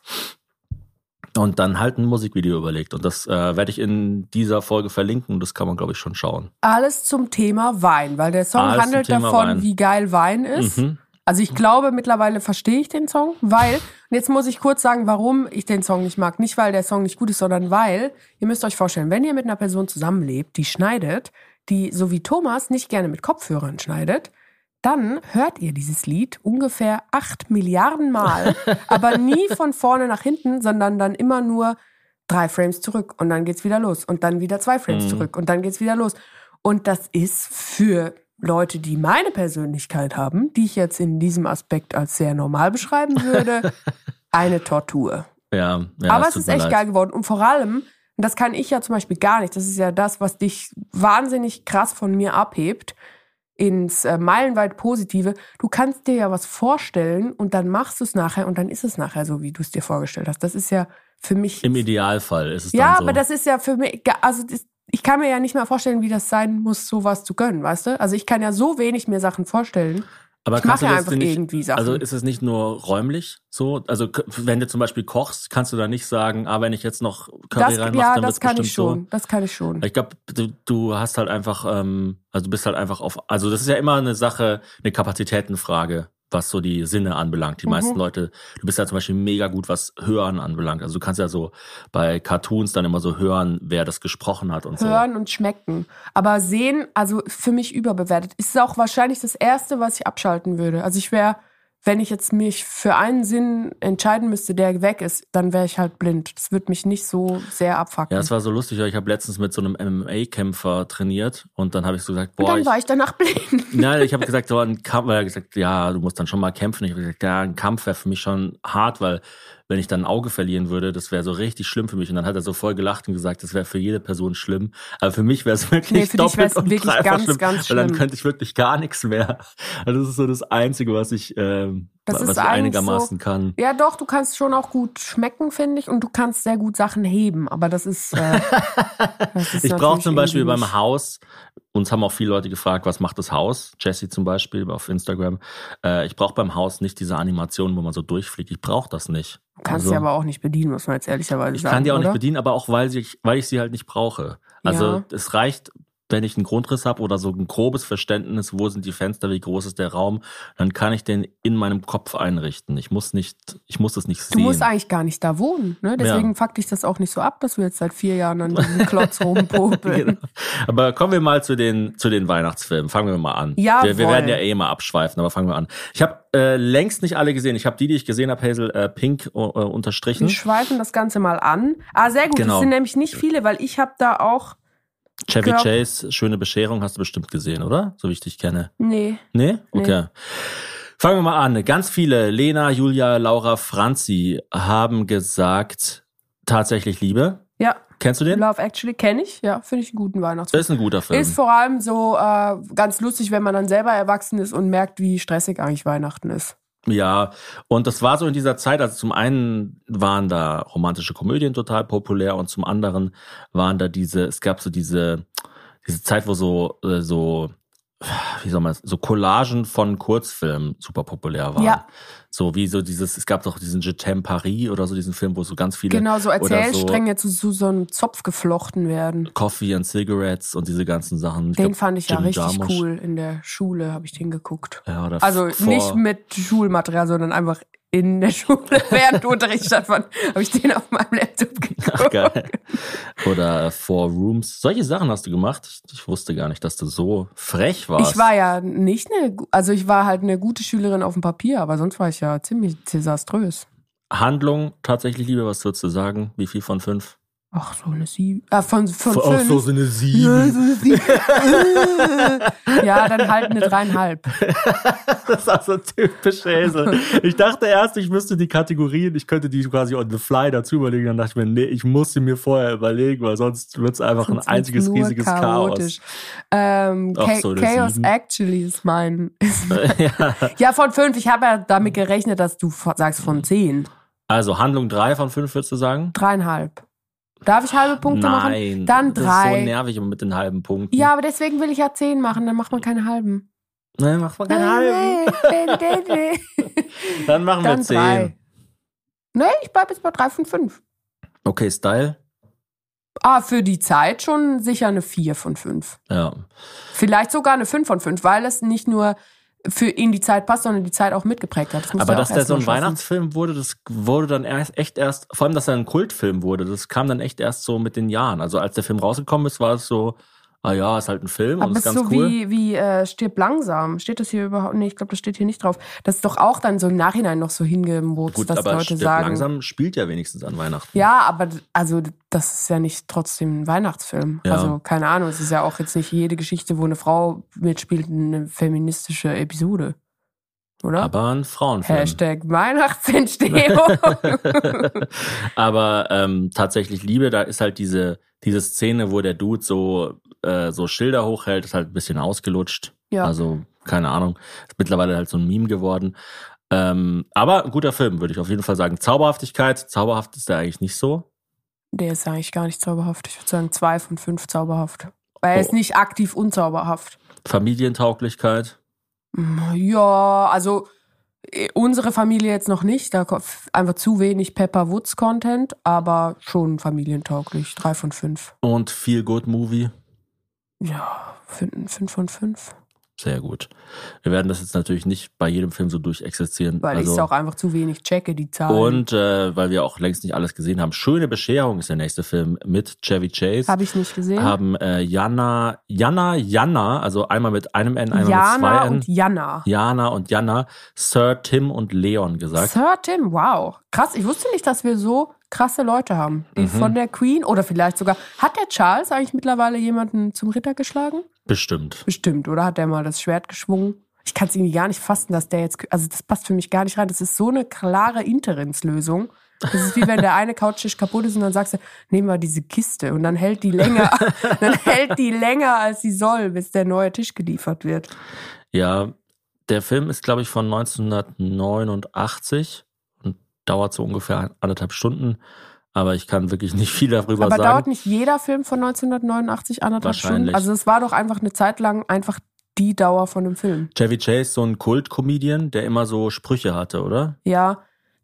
Und dann halt ein Musikvideo überlegt. Und das äh, werde ich in dieser Folge verlinken. Und das kann man, glaube ich, schon schauen. Alles zum Thema Wein, weil der Song Alles handelt davon, Wein. Wie geil Wein ist. Mhm. Also ich glaube, mittlerweile verstehe ich den Song, weil, und jetzt muss ich kurz sagen, warum ich den Song nicht mag. Nicht, weil der Song nicht gut ist, sondern weil, ihr müsst euch vorstellen, wenn ihr mit einer Person zusammenlebt, die schneidet, die so wie Thomas nicht gerne mit Kopfhörern schneidet, dann hört ihr dieses Lied ungefähr acht Milliarden Mal, aber nie von vorne nach hinten, sondern dann immer nur drei Frames zurück und dann geht's wieder los und dann wieder zwei Frames mhm. zurück und dann geht's wieder los. Und das ist für Leute, die meine Persönlichkeit haben, die ich jetzt in diesem Aspekt als sehr normal beschreiben würde, eine Tortur. Ja, ja, aber es ist echt leid. geil geworden und vor allem, und das kann ich ja zum Beispiel gar nicht, das ist ja das, was dich wahnsinnig krass von mir abhebt, ins äh, meilenweit Positive. Du kannst dir ja was vorstellen und dann machst du es nachher und dann ist es nachher so, wie du es dir vorgestellt hast. Das ist ja für mich... Im Idealfall ist es ja, dann so. Ja, aber das ist ja für mich... Also das, ich kann mir ja nicht mal vorstellen, wie das sein muss, sowas zu gönnen, weißt du? Also ich kann ja so wenig mir Sachen vorstellen. Aber ich mache ja einfach nicht, irgendwie Sachen. Also ist es nicht nur räumlich so? Also wenn du zum Beispiel kochst, kannst du da nicht sagen, ah, wenn ich jetzt noch Curry das, reinmache, ja, dann wird's bestimmt so. Ja, das kann ich schon. Das kann ich schon. Ich glaube, du, du hast halt einfach, ähm, also du bist halt einfach auf, also das ist ja immer eine Sache, eine Kapazitätenfrage, was so die Sinne anbelangt. Die mhm. meisten Leute, du bist ja zum Beispiel mega gut, was Hören anbelangt. Also du kannst ja so bei Cartoons dann immer so hören, wer das gesprochen hat und hören so. Hören und schmecken. Aber sehen, also für mich überbewertet. Ist auch wahrscheinlich das Erste, was ich abschalten würde. Also ich wäre, wenn ich jetzt mich für einen Sinn entscheiden müsste, der weg ist, dann wäre ich halt blind. Das würde mich nicht so sehr abfucken. Ja, es war so lustig, weil ich habe letztens mit so einem M M A-Kämpfer trainiert und dann habe ich so gesagt, boah. Und dann ich, war ich danach blind. Nein, ich habe gesagt, so ein Kampf, weil er gesagt, ja, du musst dann schon mal kämpfen. Ich habe gesagt, ja, ein Kampf wäre für mich schon hart, weil wenn ich dann ein Auge verlieren würde, das wäre so richtig schlimm für mich. Und dann hat er so voll gelacht und gesagt, das wäre für jede Person schlimm. Aber für mich wäre es wirklich nee, für doppelt dich und wirklich dreifach ganz, schlimm. Ganz schlimm. Weil dann könnte ich wirklich gar nichts mehr. Also das ist so das Einzige, was ich, ähm, was ich einigermaßen so, kann. Ja doch, du kannst schon auch gut schmecken, finde ich. Und du kannst sehr gut Sachen heben. Aber das ist, äh, das ist ich brauche zum Beispiel beim Haus, uns haben auch viele Leute gefragt, was macht das Haus? Jessie zum Beispiel auf Instagram. Äh, ich brauche beim Haus nicht diese Animation, wo man so durchfliegt. Ich brauche das nicht. Du kannst also, sie aber auch nicht bedienen, muss man jetzt ehrlicherweise ich sagen. Ich kann die auch oder? nicht bedienen, aber auch weil ich, weil ich sie halt nicht brauche. Also ja. Es reicht wenn ich einen Grundriss habe oder so ein grobes Verständnis, wo sind die Fenster, wie groß ist der Raum, dann kann ich den in meinem Kopf einrichten. Ich muss nicht, ich muss das nicht sehen. Du musst eigentlich gar nicht da wohnen, ne? Deswegen ja. fuckt dich das auch nicht so ab, dass wir jetzt seit vier Jahren an diesem Klotz rumpopeln. Genau. Aber kommen wir mal zu den, zu den Weihnachtsfilmen. Fangen wir mal an. Ja, wir, wir werden ja eh mal abschweifen, aber fangen wir an. Ich habe äh, längst nicht alle gesehen. Ich habe die, die ich gesehen habe, Hazel, äh, pink äh, unterstrichen. Wir schweifen das Ganze mal an. Ah, sehr gut. Genau. Das sind nämlich nicht viele, weil ich habe da auch Chevy glaub, Chase, Schöne Bescherung, hast du bestimmt gesehen, oder? So wie ich dich kenne. Nee. Nee? Okay. Nee. Fangen wir mal an. Ganz viele, Lena, Julia, Laura, Franzi, haben gesagt, tatsächlich Liebe. Ja. Kennst du den? Love Actually kenne ich. Ja, finde ich einen guten Weihnachtsfilm. Das ist ein guter Film. Ist vor allem so äh, ganz lustig, wenn man dann selber erwachsen ist und merkt, wie stressig eigentlich Weihnachten ist. Ja, und das war so in dieser Zeit, also zum einen waren da romantische Komödien total populär und zum anderen waren da diese, es gab so diese, diese Zeit, wo so, so, wie soll man, so Collagen von Kurzfilmen super populär waren. Ja. So wie so dieses, es gab doch diesen Je t'aime Paris oder so, diesen Film, wo so ganz viele. Genau, so Erzählstränge so, zu so einem Zopf geflochten werden. Coffee and Cigarettes und diese ganzen Sachen. Ich den glaub, fand ich Jim ja richtig Jarmusch. cool. In der Schule habe ich den geguckt. Ja, oder also vor, nicht mit Schulmaterial, sondern einfach in der Schule, während Unterricht stattfand, habe ich den auf meinem Laptop geguckt. Ach, geil. Oder Four Rooms. Solche Sachen hast du gemacht. Ich, ich wusste gar nicht, dass du so frech warst. Ich war ja nicht eine, also ich war halt eine gute Schülerin auf dem Papier, aber sonst war ich ja ziemlich desaströs. Handlung, tatsächlich Liebe, was würdest du sagen? Wie viel von fünf? Ach, so eine sieben. Ah, von, von Ach, fünf. so, so eine sieben. Ja, so eine sieben. Ja, dann halt eine dreieinhalb. Das ist auch so typisch Hazel. Ich dachte erst, ich müsste die Kategorien, ich könnte die quasi on the fly dazu überlegen. Dann dachte ich mir, nee, ich muss sie mir vorher überlegen, weil sonst wird es einfach sonst ein einziges riesiges chaotisch. Chaos. Ähm, Ach, so Chaos sieben. Actually ist mein. Ist mein. Ja. Ja, von fünf. Ich habe ja damit gerechnet, dass du sagst von zehn. Also Handlung drei von fünf, würdest du sagen? Dreieinhalb. Darf ich halbe Punkte Nein, machen? Dann drei. Das ist so nervig mit den halben Punkten. Ja, aber deswegen will ich ja zehn machen, dann macht man keine halben. Nein, macht man keine halben. Dann machen dann wir zehn. Drei. Nee, ich bleibe jetzt bei drei von fünf. Okay, Style? Ah, für die Zeit schon sicher eine vier von fünf. Ja. Vielleicht sogar eine fünf von fünf, weil es nicht nur für in die Zeit passt, sondern die Zeit auch mitgeprägt hat. Das aber ja dass der so ein schaffen. Weihnachtsfilm wurde, das wurde dann erst, echt erst, vor allem, dass er ein Kultfilm wurde, das kam dann echt erst so mit den Jahren. Also als der Film rausgekommen ist, war es so, ah ja, ist halt ein Film aber und ist ganz so cool. wie, wie äh, Stirb langsam. Steht das hier überhaupt nicht? Ich glaube, das steht hier nicht drauf. Das ist doch auch dann so im Nachhinein noch so hingemurzt, Gut, dass aber Leute Stirb sagen. langsam spielt ja wenigstens an Weihnachten. Ja, aber also das ist ja nicht trotzdem ein Weihnachtsfilm. Ja. Also keine Ahnung, es ist ja auch jetzt nicht jede Geschichte, wo eine Frau mitspielt, eine feministische Episode. Oder? Aber ein Frauenfilm. Hashtag Weihnachtsentstehung. Aber ähm, tatsächlich Liebe, da ist halt diese diese Szene, wo der Dude so äh, so Schilder hochhält, ist halt ein bisschen ausgelutscht. Ja. Also keine Ahnung, ist mittlerweile halt so ein Meme geworden. Ähm, aber ein guter Film, würde ich auf jeden Fall sagen. Zauberhaftigkeit, zauberhaft ist der eigentlich nicht so. Der ist eigentlich gar nicht zauberhaft. Ich würde sagen zwei von fünf zauberhaft. Weil er Oh. ist nicht aktiv unzauberhaft. Familientauglichkeit. Ja, also äh, unsere Familie jetzt noch nicht. Da kommt einfach zu wenig Pepper Woods Content, aber schon familientauglich. Drei von fünf. Und Feel Good Movie. Ja, fünf, fünf von fünf. Sehr gut. Wir werden das jetzt natürlich nicht bei jedem Film so durchexistieren. Weil also, ich es auch einfach zu wenig checke, die Zahlen. Und äh, weil wir auch längst nicht alles gesehen haben. Schöne Bescherung ist der nächste Film mit Chevy Chase. Habe ich nicht gesehen. Haben äh, Jana, Jana, Jana, also einmal mit einem N, einmal Jana mit zwei N. und Jana. Jana und Jana, Sir Tim und Leon gesagt. Sir Tim, wow. Krass, ich wusste nicht, dass wir so krasse Leute haben. Die Mhm. von der Queen oder vielleicht sogar. Hat der Charles eigentlich mittlerweile jemanden zum Ritter geschlagen? Bestimmt. Bestimmt, oder? Hat der mal das Schwert geschwungen? Ich kann es irgendwie gar nicht fassen, dass der jetzt. Also, das passt für mich gar nicht rein. Das ist so eine klare Interimslösung. Das ist wie wenn der eine Couchtisch kaputt ist und dann sagst du, nehmen wir diese Kiste und dann hält die länger, dann hält die länger als sie soll, bis der neue Tisch geliefert wird. Ja, der Film ist, glaube ich, von neunzehnhundertneunundachtzig und dauert so ungefähr anderthalb Stunden. Aber ich kann wirklich nicht viel darüber Aber sagen. dauert nicht jeder Film von neunzehnhundertneunundachtzig anderthalb Wahrscheinlich. Stunden? Also es war doch einfach eine Zeit lang einfach die Dauer von dem Film. Chevy Chase, so ein Kult-Comedian, der immer so Sprüche hatte, oder? Ja,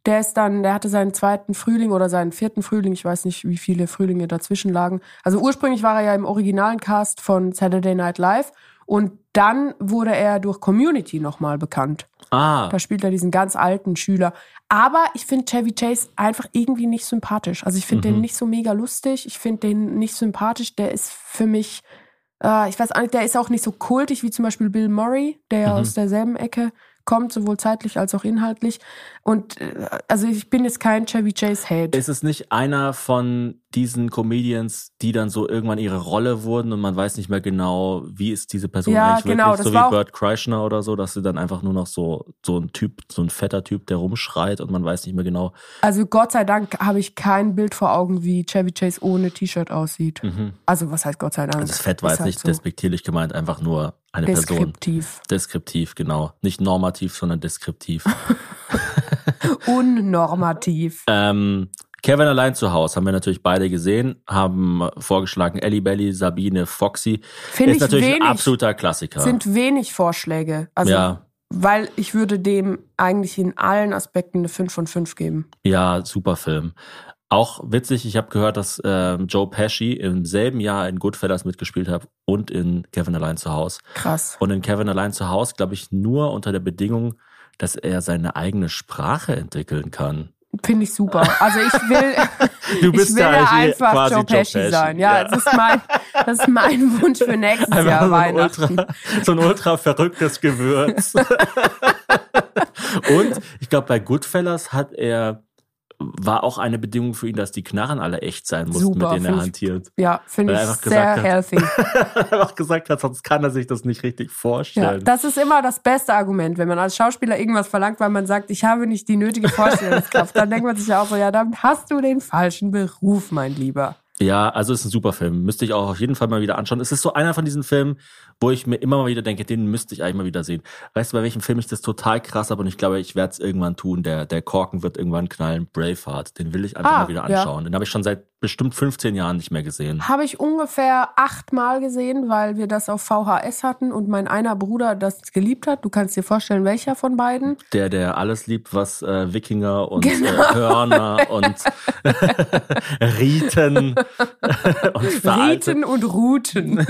Der ist dann, der hatte seinen zweiten Frühling oder seinen vierten Frühling, ich weiß nicht, wie viele Frühlinge dazwischen lagen. Also ursprünglich war er ja im originalen Cast von Saturday Night Live und dann wurde er durch Community nochmal bekannt. Ah. Da spielt er diesen ganz alten Schüler. Aber ich finde Chevy Chase einfach irgendwie nicht sympathisch. Also ich finde Mhm. den nicht so mega lustig, ich finde den nicht sympathisch. Der ist für mich, äh, ich weiß auch nicht, der ist auch nicht so kultig wie zum Beispiel Bill Murray, der ja Mhm. aus derselben Ecke kommt, sowohl zeitlich als auch inhaltlich. Und äh, also ich bin jetzt kein Chevy Chase-Hate. Ist es nicht einer von diesen Comedians, die dann so irgendwann ihre Rolle wurden und man weiß nicht mehr genau, wie ist diese Person Ja, eigentlich genau, wirklich? das So war wie auch- Bert Kreischer oder so, dass sie dann einfach nur noch so, so ein Typ, so ein fetter Typ, der rumschreit und man weiß nicht mehr genau. Also Gott sei Dank habe ich kein Bild vor Augen, wie Chevy Chase ohne T-Shirt aussieht. Mhm. Also was heißt Gott sei Dank? Das Fett war Ist jetzt halt nicht so. despektierlich gemeint, einfach nur eine Person. Deskriptiv. Deskriptiv, genau. Nicht normativ, sondern deskriptiv. Unnormativ. ähm, Kevin allein zu Hause haben wir natürlich beide gesehen, haben vorgeschlagen Ellie Belly, Sabine, Foxy. Finde Ist ich natürlich wenig. ein absoluter Klassiker. Sind wenig Vorschläge. Also, Ja. weil ich würde dem eigentlich in allen Aspekten eine fünf von fünf geben. Ja, super Film. Auch witzig, ich habe gehört, dass ähm, Joe Pesci im selben Jahr in Goodfellas mitgespielt hat und in Kevin allein zu Hause. Krass. Und in Kevin allein zu Hause, glaube ich, nur unter der Bedingung, dass er seine eigene Sprache entwickeln kann. Finde ich super. Also ich will, Du bist ich will ja ja eigentlich einfach quasi Joe Pesci, Joe Pesci. sein. Ja, Ja. Das, ist mein, das ist mein Wunsch für nächstes Einfach Jahr so ein, Weihnachten. ultra, so ein ultra verrücktes Gewürz. Und ich glaube, bei Goodfellas hat er, war auch eine Bedingung für ihn, dass die Knarren alle echt sein mussten, Super, mit denen er find ich- hantiert. Ja, finde Weil ich er einfach sehr gesagt hat- healthy. Er einfach gesagt hat, sonst kann er sich das nicht richtig Ja, vorstellen. das ist immer das beste Argument, wenn man als Schauspieler irgendwas verlangt, weil man sagt, ich habe nicht die nötige Vorstellungskraft. Dann denkt man sich ja auch so, ja, dann hast du den falschen Beruf, mein Lieber. Ja, also es ist ein super Film. Müsste ich auch auf jeden Fall mal wieder anschauen. Es ist so einer von diesen Filmen, wo ich mir immer mal wieder denke, den müsste ich eigentlich mal wieder sehen. Weißt du, bei welchem Film ich das total krass habe und ich glaube, ich werde es irgendwann tun. Der, der Korken wird irgendwann knallen. Braveheart. Den will ich einfach Ah, mal wieder ja. anschauen. Den habe ich schon seit bestimmt fünfzehn Jahren nicht mehr gesehen. Habe ich ungefähr achtmal gesehen, weil wir das auf V H S hatten und mein einer Bruder das geliebt hat. Du kannst dir vorstellen, welcher von beiden? Der, der alles liebt, was äh, Wikinger und Genau. äh, Hörner und Riten und veraltet- Riten und Ruten.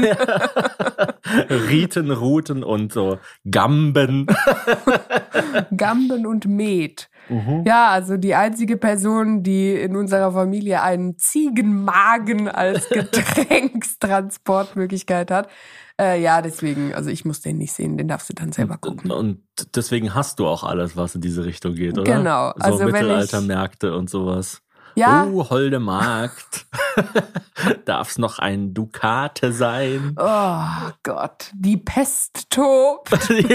Riten, Ruten und so Gamben. Gamben und Met. Ja, also die einzige Person, die in unserer Familie einen Ziegenmagen als Getränkstransportmöglichkeit hat. Äh, ja, deswegen, also ich muss den nicht sehen, den darfst du dann selber gucken. Und deswegen hast du auch alles, was in diese Richtung geht, oder? Genau, So also wenn ich- Mittelaltermärkte und sowas. Ja. Oh, holde Magd. Darf's noch ein Dukate sein? Oh Gott, die Pest tobt. Die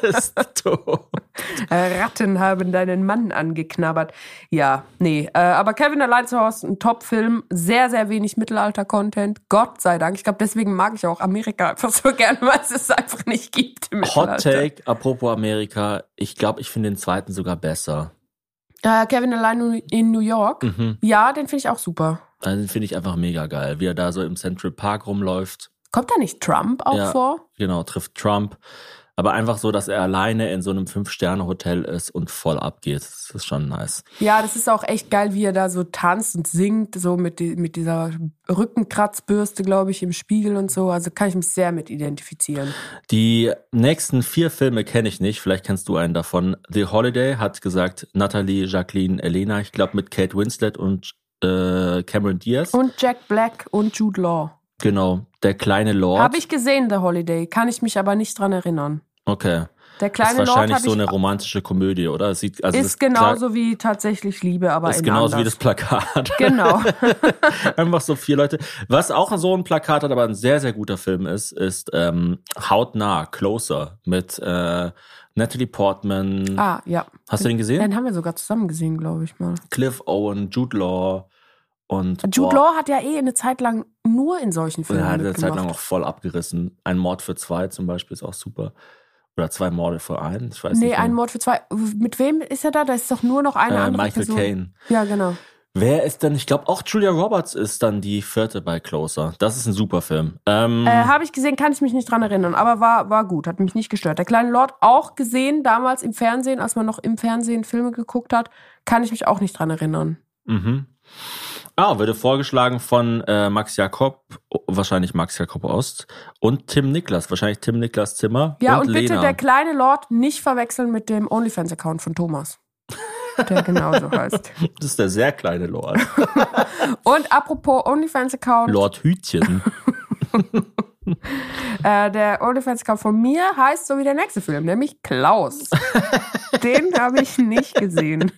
Pesto. Ratten haben deinen Mann angeknabbert. Ja, nee, äh, aber Kevin allein zu Hause, ein Top-Film, sehr, sehr wenig Mittelalter-Content, Gott sei Dank. Ich glaube, deswegen mag ich auch Amerika einfach so gerne, weil es es einfach nicht gibt im Hot Mittelalter. Take, apropos Amerika. Ich glaube, ich finde den zweiten sogar besser. Äh, Kevin allein in New York, Mhm. ja, den finde ich auch super. Also den finde ich einfach mega geil, wie er da so im Central Park rumläuft. Kommt da nicht Trump auch Ja. vor? Genau, trifft Trump. Aber einfach so, dass er alleine in so einem Fünf-Sterne-Hotel ist und voll abgeht. Das ist schon nice. Ja, das ist auch echt geil, wie er da so tanzt und singt, so mit, die, mit dieser Rückenkratzbürste, glaube ich, im Spiegel und so. Also kann ich mich sehr mit identifizieren. Die nächsten vier Filme kenne ich nicht. Vielleicht kennst du einen davon. The Holiday hat gesagt Natalie, Jacqueline, Elena. Ich glaube mit Kate Winslet und äh, Cameron Diaz. Und Jack Black und Jude Law. Genau. Der kleine Lord. Habe ich gesehen, The Holiday, kann ich mich aber nicht dran erinnern. Okay. Der Das kleine ist Lord wahrscheinlich hab so ich, eine romantische Komödie, oder? Es sieht, also ist das genauso wie tatsächlich Liebe, aber ist in genauso wie anders. das Plakat. Genau. Einfach so vier Leute. Was auch so ein Plakat hat, aber ein sehr, sehr guter Film ist, ist ähm, Hautnah, Closer mit äh, Natalie Portman. Ah, ja. Hast du den gesehen? Den haben wir sogar zusammen gesehen, glaube ich mal. Cliff Owen, Jude Law und Jude boah, Law hat ja eh eine Zeit lang nur in solchen Filmen der hat eine Zeit mitgemacht. lang auch voll abgerissen. Ein Mord für zwei zum Beispiel ist auch super. Oder zwei Morde für einen, ich weiß Nee, nicht. ein mehr. Mord für zwei. Mit wem ist er da? Da ist doch nur noch eine äh, andere Michael Person. Caine. Ja, genau. Wer ist denn, ich glaube auch Julia Roberts ist dann die vierte bei Closer. Das ist ein super Film. Ähm, Äh, habe ich gesehen, kann ich mich nicht dran erinnern, aber war, war gut, hat mich nicht gestört. Der kleine Lord auch gesehen, damals im Fernsehen, als man noch im Fernsehen Filme geguckt hat, kann ich mich auch nicht dran erinnern. Mhm. Ah, wurde vorgeschlagen von äh, Max Jakob, wahrscheinlich Max Jakob Ost und Tim Niklas, wahrscheinlich Tim Niklas Zimmer Ja, und, und bitte Lena. der kleine Lord nicht verwechseln mit dem OnlyFans-Account von Thomas, der genauso heißt. Das ist der sehr kleine Lord. Und apropos OnlyFans-Account. Lord Hütchen. äh, der OnlyFans-Account von mir heißt so wie der nächste Film, nämlich Klaus. Den habe ich nicht gesehen.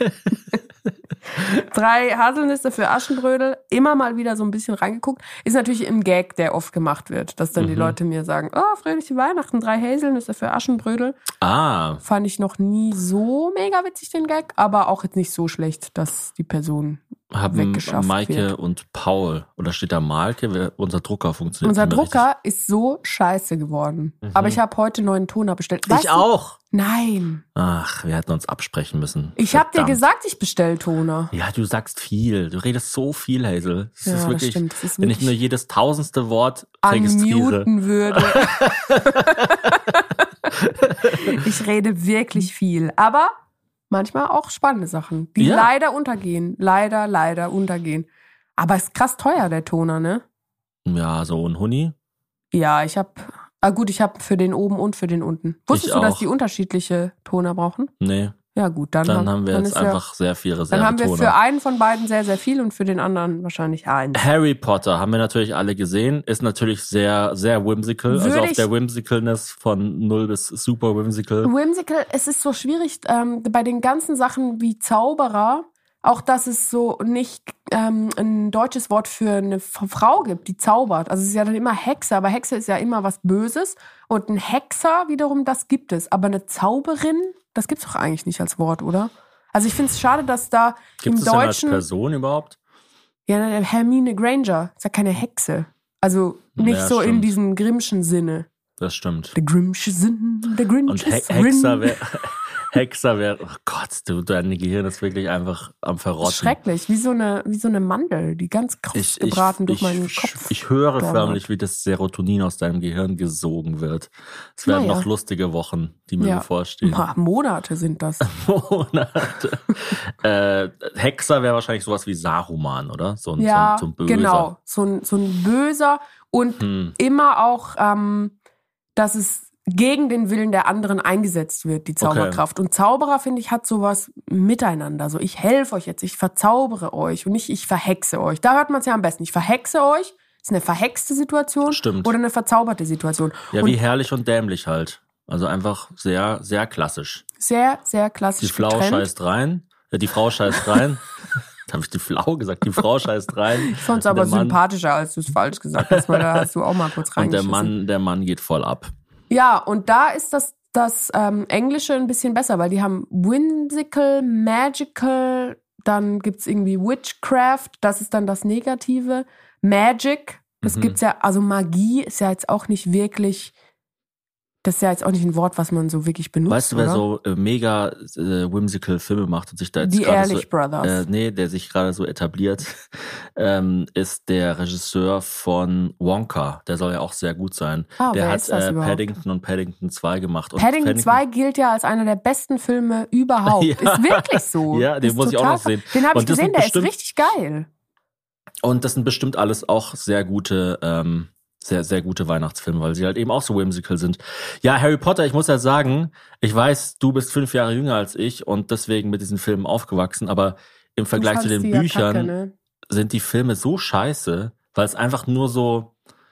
Drei Haselnüsse für Aschenbrödel, immer mal wieder so ein bisschen reingeguckt. Ist natürlich ein Gag, der oft gemacht wird, dass dann mhm. die Leute mir sagen, oh, fröhliche Weihnachten, drei Haselnüsse für Aschenbrödel. Ah. Fand ich noch nie so mega witzig, den Gag, aber auch jetzt nicht so schlecht, dass die Person haben weggeschafft Maike wird. und Paul, oder steht da Malke? Unser Drucker funktioniert Unser nicht mehr Drucker richtig. Ist so scheiße geworden. Mhm. Aber ich habe heute neuen Toner bestellt. Weißt ich du? Auch. Nein. Ach, wir hätten uns absprechen müssen. Ich habe dir gesagt, ich bestell Toner. Ja, du sagst viel. Du redest so viel, Hazel. Das ja, ist wirklich, das stimmt. Das ist wenn ich nur jedes tausendste Wort registriere. Unmuten würde. Ich rede wirklich viel. Aber manchmal auch spannende Sachen, die ja. leider untergehen. Leider, leider untergehen. Aber ist krass teuer, der Toner, ne? Ja, so ein Huni. Ja, ich habe... Ah gut, ich habe für den oben und für den unten. Wusstest ich du, auch. dass die unterschiedliche Toner brauchen? Nee. Ja gut, dann, dann haben, haben wir dann jetzt ja, einfach sehr viel Reserve. Dann haben wir für einen von beiden sehr, sehr viel und für den anderen wahrscheinlich einen. Harry Potter haben wir natürlich alle gesehen. Ist natürlich sehr, sehr whimsical. Würde also auf ich, der Whimsicalness von null bis super whimsical. Whimsical, es ist so schwierig ähm, bei den ganzen Sachen wie Zauberer, auch dass es so nicht ähm, ein deutsches Wort für eine Frau gibt, die zaubert. Also es ist ja dann immer Hexe, aber Hexe ist ja immer was Böses. Und ein Hexer wiederum, das gibt es. Aber eine Zauberin, das gibt es doch eigentlich nicht als Wort, oder? Also ich finde es schade, dass da Gibt's im das Deutschen... Denn als Person überhaupt? Ja, Hermine Granger ist ja keine Hexe. Also nicht ja, so stimmt. in diesem Grimmschen Sinne. Das stimmt. Der Grimmsche Sinn, der Grinch Und He- ist Hexer wäre... Hexer wäre, oh Gott, du, dein Gehirn ist wirklich einfach am Verrotten. Schrecklich, wie so eine, wie so eine Mandel, die ganz kross ich, gebraten ich, durch ich, meinen Kopf. Ich höre donnert. förmlich, wie das Serotonin aus deinem Gehirn gesogen wird. Es werden naja. noch lustige Wochen, die mir ja. bevorstehen. Monate sind das. Monate. äh, Hexer wäre wahrscheinlich sowas wie Saruman, oder? So ein, ja, so ein, so ein Böser. Genau, so ein, so ein Böser und hm. immer auch, ähm, dass es gegen den Willen der anderen eingesetzt wird, die Zauberkraft. Okay. Und Zauberer, finde ich, hat sowas miteinander. So, ich helfe euch jetzt, ich verzaubere euch und nicht ich verhexe euch. Da hört man es ja am besten. Ich verhexe euch, ist eine verhexte Situation Stimmt. oder eine verzauberte Situation. Ja, und wie herrlich und dämlich halt. Also einfach sehr, sehr klassisch. Sehr, sehr klassisch Die Frau getrennt. scheißt rein, äh, die Frau scheißt rein. Habe ich die Flau gesagt? Die Frau scheißt rein. Ich fand es aber Mann, sympathischer, als du es falsch gesagt hast, weil da hast du auch mal kurz und der reingeschissen. Mann, der Mann geht voll ab. Ja, und da ist das, das ähm, Englische ein bisschen besser, weil die haben whimsical, magical, dann gibt's irgendwie Witchcraft, das ist dann das Negative. Magic, das Mhm. gibt's ja, also Magie ist ja jetzt auch nicht wirklich, das ist ja jetzt auch nicht ein Wort, was man so wirklich benutzt, Weißt du, wer oder? so äh, mega äh, whimsical Filme macht und sich da jetzt Die gerade Ehrlich so, Brothers. Äh, nee, der sich gerade so etabliert, ähm, ist der Regisseur von Wonka. Der soll ja auch sehr gut sein. Ah, der wer hat ist das äh, überhaupt? Paddington und Paddington zwei gemacht. Und Paddington zwei gilt ja als einer der besten Filme überhaupt. Ja. Ist wirklich so. Ja, den Ist muss ich auch total noch sehen. Den habe ich Und das gesehen, sind der ist bestimmt- richtig geil. Und das sind bestimmt alles auch sehr gute, ähm, sehr, sehr gute Weihnachtsfilme, weil sie halt eben auch so whimsical sind. Ja, Harry Potter, ich muss ja sagen, ich weiß, du bist fünf Jahre jünger als ich und deswegen mit diesen Filmen aufgewachsen, aber im Vergleich zu den fandst die ja Büchern kacke, ne? sind die Filme so scheiße, weil es einfach nur so,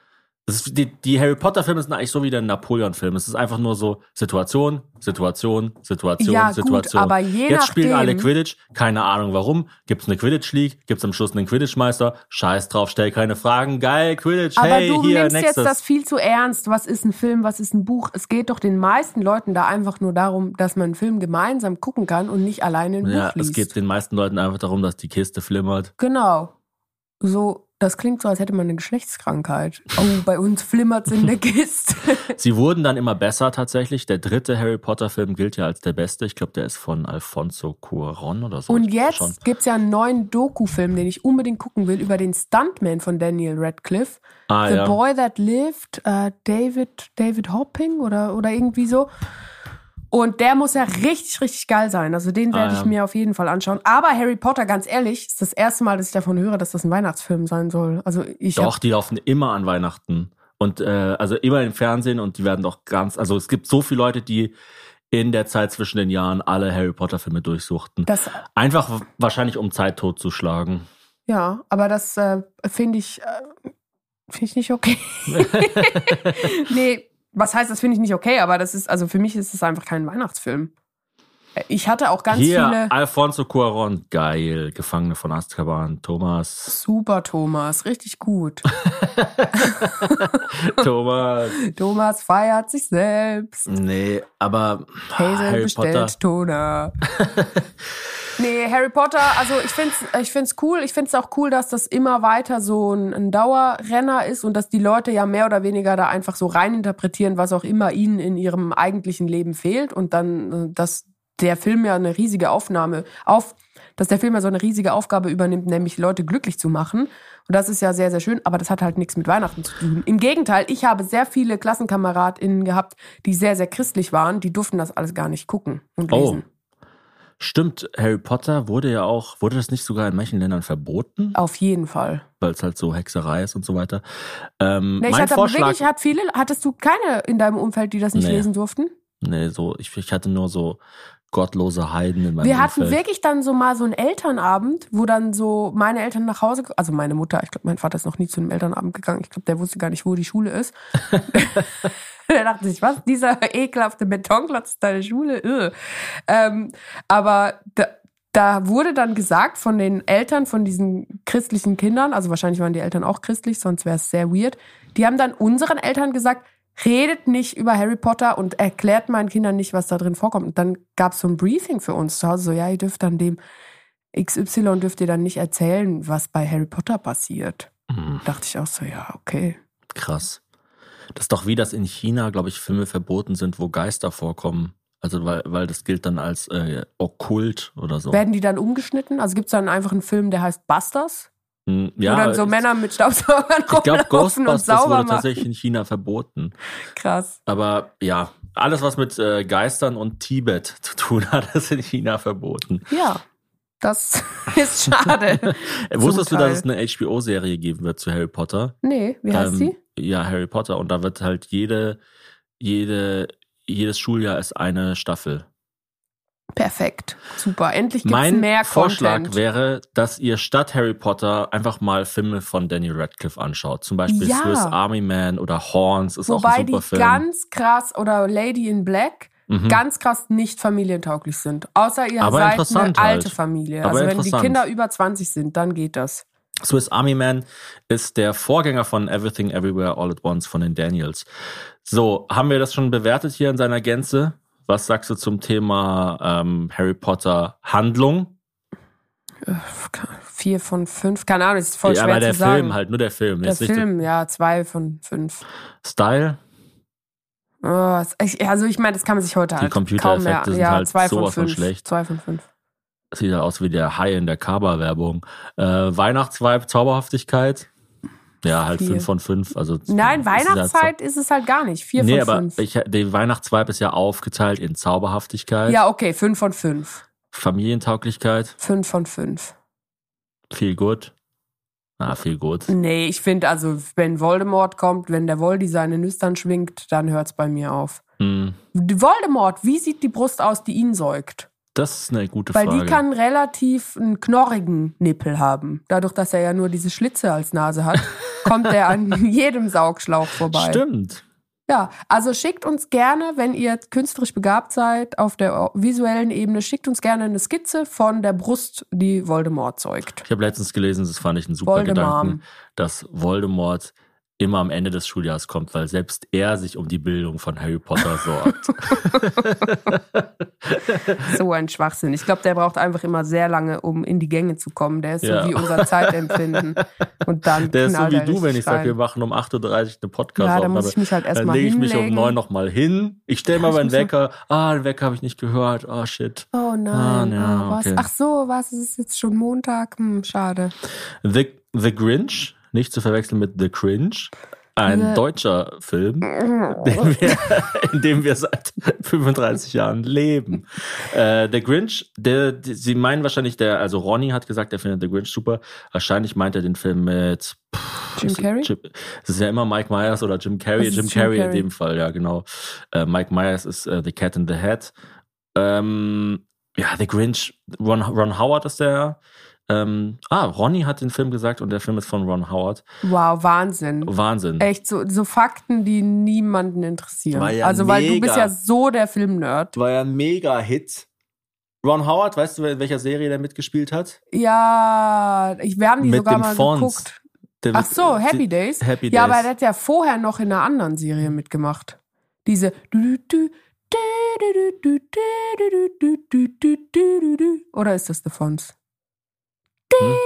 das ist, die, die Harry Potter Filme sind eigentlich so wie der Napoleon-Film. Es ist einfach nur so Situation, Situation, Situation, Ja, gut, Situation. aber je Jetzt spielen nachdem- alle Quidditch, keine Ahnung warum. Gibt's eine Quidditch-League, gibt's am Schluss einen Quidditch-Meister, scheiß drauf, stell keine Fragen, geil, Quidditch, Aber hey, du hier, nimmst nächstes. jetzt das viel zu ernst. Was ist ein Film, was ist ein Buch? Es geht doch den meisten Leuten da einfach nur darum, dass man einen Film gemeinsam gucken kann und nicht alleine ein ja, Buch liest. es geht den meisten Leuten einfach darum, dass die Kiste flimmert. Genau. So, Das klingt so, als hätte man eine Geschlechtskrankheit. Oh, bei uns flimmert's in der Kiste. Sie wurden dann immer besser tatsächlich. Der dritte Harry Potter-Film gilt ja als der beste. Ich glaube, der ist von Alfonso Cuarón oder so. Und jetzt schon. Gibt's ja einen neuen Doku-Film, den ich unbedingt gucken will, über den Stuntman von Daniel Radcliffe. Ah, The ja. Boy That Lived, äh, David, David Hopping oder, oder irgendwie so. Und der muss ja richtig, richtig geil sein. Also den werde Ah, ja. ich mir auf jeden Fall anschauen. Aber Harry Potter, ganz ehrlich, ist das erste Mal, dass ich davon höre, dass das ein Weihnachtsfilm sein soll. Also ich Doch, hab, die laufen immer an Weihnachten. Und äh, also immer im Fernsehen und die werden doch ganz, also es gibt so viele Leute, die in der Zeit zwischen den Jahren alle Harry Potter Filme durchsuchten. das, Einfach wahrscheinlich, um Zeit totzuschlagen. ja, aber das äh, finde ich, äh, finde ich nicht okay. Nee, was heißt, das finde ich nicht okay, aber das ist, also für mich ist es einfach kein Weihnachtsfilm. Ich hatte auch ganz Hier, viele. Alfonso Cuarón, geil. Gefangene von Azkaban, Thomas. Super, Thomas, richtig gut. Thomas. Thomas feiert sich selbst. Nee, aber Hazel Harry bestellt Potter. Toner. Nee, Harry Potter, also ich find's, ich find's cool. Ich find's auch cool, dass das immer weiter so ein, ein Dauerrenner ist und dass die Leute ja mehr oder weniger da einfach so reininterpretieren, was auch immer ihnen in ihrem eigentlichen Leben fehlt und dann, dass der Film ja eine riesige Aufnahme auf, dass der Film ja so eine riesige Aufgabe übernimmt, nämlich Leute glücklich zu machen. Und das ist ja sehr, sehr schön, aber das hat halt nichts mit Weihnachten zu tun. Im Gegenteil, ich habe sehr viele KlassenkameradInnen gehabt, die sehr, sehr christlich waren, die durften das alles gar nicht gucken und lesen. Oh, stimmt. Harry Potter wurde ja auch, wurde das nicht sogar in manchen Ländern verboten? Auf jeden Fall. Weil es halt so Hexerei ist und so weiter. Ähm, Nee, ich mein hatte aber Vorschlag, wirklich, hat viele, hattest du keine in deinem Umfeld, die das nicht Nee. lesen durften? nee, so, ich, ich hatte nur so gottlose Heiden in meinem Wir hatten Umfeld. wirklich dann so mal so einen Elternabend, wo dann so meine Eltern nach Hause, also meine Mutter, ich glaube, mein Vater ist noch nie zu einem Elternabend gegangen. Ich glaube, der wusste gar nicht, wo die Schule ist. Der dachte sich, was, dieser ekelhafte Betonklotz ist deine Schule? Ugh. Ähm, aber da, da wurde dann gesagt von den Eltern von diesen christlichen Kindern, also wahrscheinlich waren die Eltern auch christlich, sonst wäre es sehr weird, die haben dann unseren Eltern gesagt, redet nicht über Harry Potter und erklärt meinen Kindern nicht, was da drin vorkommt. Und dann gab es so ein Briefing für uns zu Hause, so ja, ihr dürft dann dem X Y dürft ihr dann nicht erzählen, was bei Harry Potter passiert. Mhm. Dachte ich auch so, ja, okay. Krass. Das ist doch wie, dass in China, glaube ich, Filme verboten sind, wo Geister vorkommen. Also weil, weil das gilt dann als äh, okkult oder so. Werden die dann umgeschnitten? Also gibt es dann einfach einen Film, der heißt Busters? Hm, ja, wo dann so ich, Männer mit Staubsaugern ich glaube, rumlaufen und Ghostbusters sauber wurde machen. tatsächlich in China verboten. Krass. Aber ja, alles, was mit äh, Geistern und Tibet zu tun hat, ist in China verboten. Ja, das ist schade. Wusstest du, Teil. dass es eine H B O-Serie geben wird zu Harry Potter? Nee, wie heißt Ähm, die? Ja, Harry Potter. Und da wird halt jede, jede, jedes Schuljahr ist eine Staffel. Perfekt. Super. Endlich gibt's Mein mehr Vorschlag Content. wäre, dass ihr statt Harry Potter einfach mal Filme von Daniel Radcliffe anschaut. Zum Beispiel Ja. Swiss Army Man oder Horns ist auch Wobei ein die super Film. ganz krass, oder Lady in Black, Mhm. ganz krass nicht familientauglich sind. Außer ihr Aber seid eine interessant alte halt. Familie. Aber Also wenn die interessant. Kinder über zwanzig sind, dann geht das. Swiss Army Man ist der Vorgänger von Everything Everywhere All at Once von den Daniels. So, haben wir das schon bewertet hier in seiner Gänze? Was sagst du zum Thema ähm, Harry Potter Handlung? Vier von fünf, keine Ahnung, ist voll Ja, schwer aber der zu sagen. Film halt, nur der Film. Der Jetzt nicht Film, ja, zwei von fünf. Style? Oh, es- also ich meine, das kann man sich heute Die halt Computereffekte kaum mehr. sind Ja, halt zwei von sowas von fünf. schlecht. Zwei von fünf. Sieht ja aus wie der Hai in der Kaba-Werbung. Äh, Weihnachtsvibe, Zauberhaftigkeit? Ja, halt Vier. fünf von fünf. Also, Nein, es ist halt Weihnachtszeit ist es halt gar nicht. Vier so, nee, von aber fünf. ich, der Weihnachtsvibe ist ja aufgeteilt in Zauberhaftigkeit, Ja, okay, fünf von fünf. Familientauglichkeit, Fünf von fünf. viel gut. Ah, viel gut. Nee, ich finde, also, wenn Voldemort kommt, wenn der Voldy seine Nüstern schwingt, dann hört's bei mir auf. Hm, Voldemort, wie sieht die Brust aus, die ihn säugt? das ist eine gute Weil Frage. die kann relativ einen knorrigen Nippel haben. Dadurch, dass er ja nur diese Schlitze als Nase hat, kommt er an jedem Saugschlauch vorbei. Stimmt. Ja, also schickt uns gerne, wenn ihr künstlerisch begabt seid, auf der visuellen Ebene, schickt uns gerne eine Skizze von der Brust, die Voldemort zeugt. Ich habe letztens gelesen, das fand ich einen super Voldemort. Gedanken, dass Voldemort immer am Ende des Schuljahres kommt, weil selbst er sich um die Bildung von Harry Potter sorgt. So ein Schwachsinn. Ich glaube, der braucht einfach immer sehr lange, um in die Gänge zu kommen. Der ist Ja. so wie unser Zeitempfinden. Und dann Der ist so knallt wie er du, wenn richtig ich sage, rein. wir machen um acht Uhr dreißig eine podcast Ja, da muss ich mich halt Dann erstmal lege ich mich um hinlegen. neun nochmal hin. Ich stelle mal Ich meinen muss Wecker. Ah, den Wecker habe ich nicht gehört. Ah, shit. Oh nein. Ah, ja, oh, was? okay. Ach so, was? Es ist jetzt schon Montag? Hm, schade. The, The Grinch, nicht zu verwechseln mit The Cringe. Ein The- deutscher Film, den wir, in dem wir seit fünfunddreißig Jahren leben. Äh, der Grinch, der, die, sie meinen wahrscheinlich, der, also Ronny hat gesagt, er findet The Grinch super. Wahrscheinlich meint er den Film mit pff, Jim Carrey? Es ist ja immer Mike Myers oder Jim Carrey. Das ist Jim, Jim Carrey in Carrey. dem Fall, ja genau. Äh, Mike Myers ist äh, The Cat in the Hat. Ähm, ja, The Grinch, Ron, Ron Howard ist der. Ähm, ah, Ronny hat den Film gesagt und der Film ist von Ron Howard. Wow, Wahnsinn. Wahnsinn. Echt, so, so Fakten, die niemanden interessieren. War ja also, weil du mega. bist ja so der Film-Nerd. War ja ein Mega-Hit. Ron Howard, weißt du, in welcher Serie der mitgespielt hat? Ja, ich, wir haben die Mit sogar den mal Fonz. geguckt. Der Ach so, Happy die- Days. Happy Ja, Days. aber er hat ja vorher noch in einer anderen Serie mitgemacht. Diese du, du, du, du, du, du, du, du, du, du, du, du. Oder ist das The Fonz? Hm?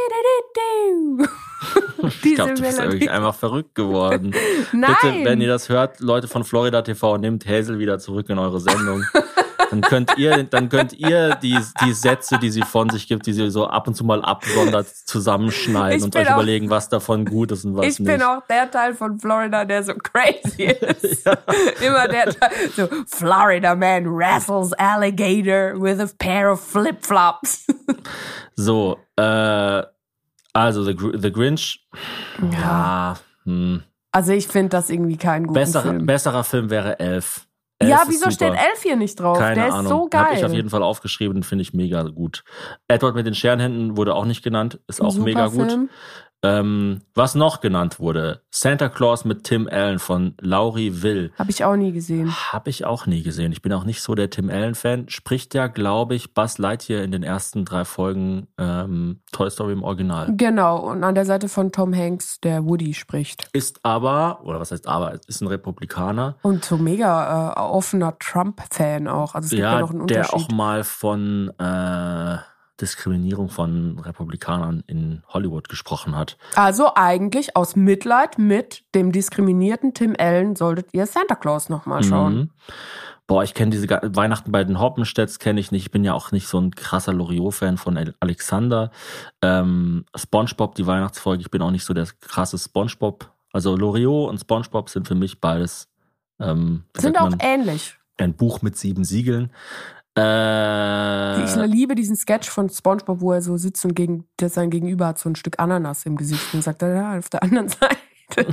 Ich Diese glaube, du bist Melodie. wirklich einfach verrückt geworden. Nein! Bitte, wenn ihr das hört, Leute von Florida T V, nehmt Hazel wieder zurück in eure Sendung. Dann könnt ihr, dann könnt ihr die, die Sätze, die sie von sich gibt, die sie so ab und zu mal absondert, zusammenschneiden Ich und bin euch auch- überlegen, was davon gut ist und was Ich nicht. bin auch der Teil von Florida, der so crazy ist. Immer der Teil, so Florida man wrestles alligator with a pair of flip-flops. So, äh, also The, Gr- The Grinch, ja, hm. Also ich finde das irgendwie keinen guten Besserer, Film. besserer Film wäre Elf. Elf Ja, ist wieso super. steht Elf hier nicht drauf? Keine der ist Ahnung. so geil. Habe ich auf jeden Fall aufgeschrieben, finde ich mega gut. Edward mit den Scherenhänden wurde auch nicht genannt, ist auch Super mega gut. Film. Ähm, was noch genannt wurde, Santa Claus mit Tim Allen von Laurie Will. Habe ich auch nie gesehen. Habe ich auch nie gesehen. Ich bin auch nicht so der Tim Allen-Fan. Spricht ja, glaube ich, Buzz Lightyear in den ersten drei Folgen ähm, Toy Story im Original. Genau, und an der Seite von Tom Hanks, der Woody spricht. Ist aber, oder was heißt aber, ist ein Republikaner. Und so mega äh, offener Trump-Fan auch. Also es gibt ja, Ja, noch einen der Unterschied. auch mal von äh, Diskriminierung von Republikanern in Hollywood gesprochen hat. Also eigentlich aus Mitleid mit dem diskriminierten Tim Allen solltet ihr Santa Claus nochmal schauen. Mhm. Boah, ich kenne diese ga- Weihnachten bei den Hoppenstedts kenne ich nicht. Ich bin ja auch nicht so ein krasser Loriot-Fan von El- Alexander. Ähm, SpongeBob, die Weihnachtsfolge, ich bin auch nicht so der krasse SpongeBob. Also Loriot und SpongeBob sind für mich beides ähm, wie Sind sagt auch man, ähnlich. ein Buch mit sieben Siegeln. Äh, Ich liebe diesen Sketch von SpongeBob, wo er so sitzt und gegen, der sein Gegenüber hat so ein Stück Ananas im Gesicht und sagt, ja, auf der anderen Seite.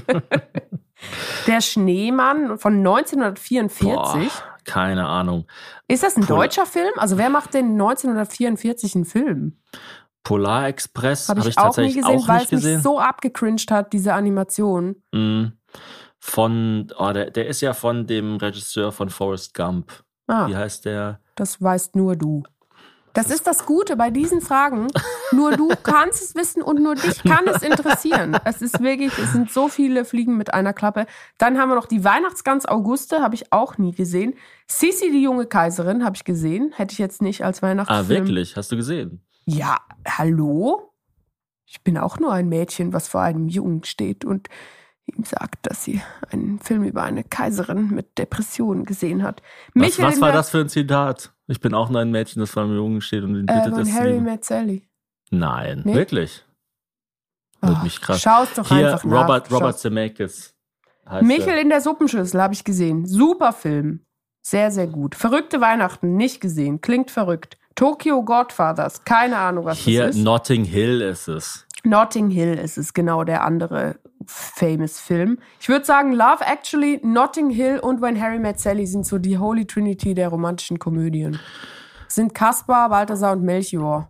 Der Schneemann von neunzehnhundertvierundvierzig. boah, keine Ahnung. Ist das ein Pol- deutscher Film? Also wer macht denn neunzehnhundertvierundvierzig einen Film? Polar Express Habe habe ich, ich auch nie tatsächlich gesehen, auch weil nicht es mich gesehen. so abgecringed hat, diese Animation. Mm. Von, oh, der, der ist ja von dem Regisseur von Forrest Gump. Ah, Wie heißt der? das weißt nur du. Das ist das Gute bei diesen Fragen. Nur du kannst es wissen und nur dich kann es interessieren. Es ist wirklich, es sind so viele Fliegen mit einer Klappe. Dann haben wir noch die Weihnachtsgans Auguste, habe ich auch nie gesehen. Sissi, die junge Kaiserin, habe ich gesehen. Hätte ich jetzt nicht als Weihnachtsfilm. Ah, wirklich? Hast du gesehen? Ja, hallo? Ich bin auch nur ein Mädchen, was vor einem Jungen steht und ihm sagt, dass sie einen Film über eine Kaiserin mit Depressionen gesehen hat. Was, Michael was in war der- das für ein Zitat? Ich bin auch nur ein Mädchen, das vor einem Jungen steht und ihn Äh, bittet, von es zu Harry lieben. Met Sally. Nein, Nee? wirklich? Würde Ach, mich krass. Schau's doch Hier, einfach nach. Robert, Robert Schau's. Zemeckis heißt Michel er. in der Suppenschüssel habe ich gesehen. Super Film. Sehr, sehr gut. Verrückte Weihnachten, nicht gesehen. Klingt verrückt. Tokyo Godfathers, keine Ahnung, was Hier, das ist. Notting Hill ist es. Notting Hill ist es, genau der andere famous Film. Ich würde sagen, Love Actually, Notting Hill und When Harry Met Sally sind so die Holy Trinity der romantischen Komödien. Sind Kaspar, Balthasar und Melchior.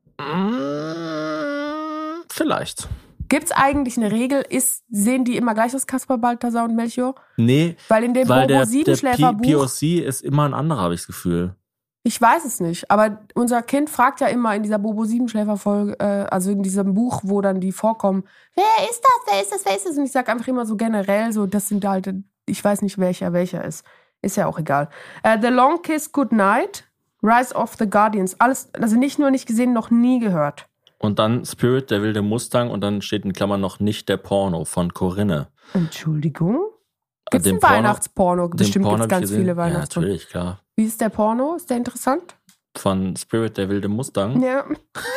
Mm, Vielleicht. Gibt's eigentlich eine Regel? Ist, sehen die immer gleich aus, Kaspar, Balthasar und Melchior? Nee, Weil in dem weil Bobo der, der P- Siebenschläfer Buch... POC ist immer ein anderer, habe ich das Gefühl. Ich weiß es nicht, aber unser Kind fragt ja immer in dieser Bobo Siebenschläfer-Folge, äh, also in diesem Buch, wo dann die vorkommen, wer ist das, wer ist das, wer ist das? Und ich sage einfach immer so generell, so das sind halt, ich weiß nicht, welcher welcher ist. Ist ja auch egal. Uh, The Long Kiss Goodnight, Rise of the Guardians, alles, also nicht nur nicht gesehen, noch nie gehört. Und dann Spirit, der wilde Mustang und dann steht in Klammern noch nicht der Porno von Corinne. Entschuldigung? Gibt es einen Porno, Weihnachtsporno? Bestimmt gibt es ganz gesehen. viele Weihnachtsporno. Ja, natürlich, klar. Wie ist der Porno? Ist der interessant? Von Spirit, der wilde Mustang? Ja.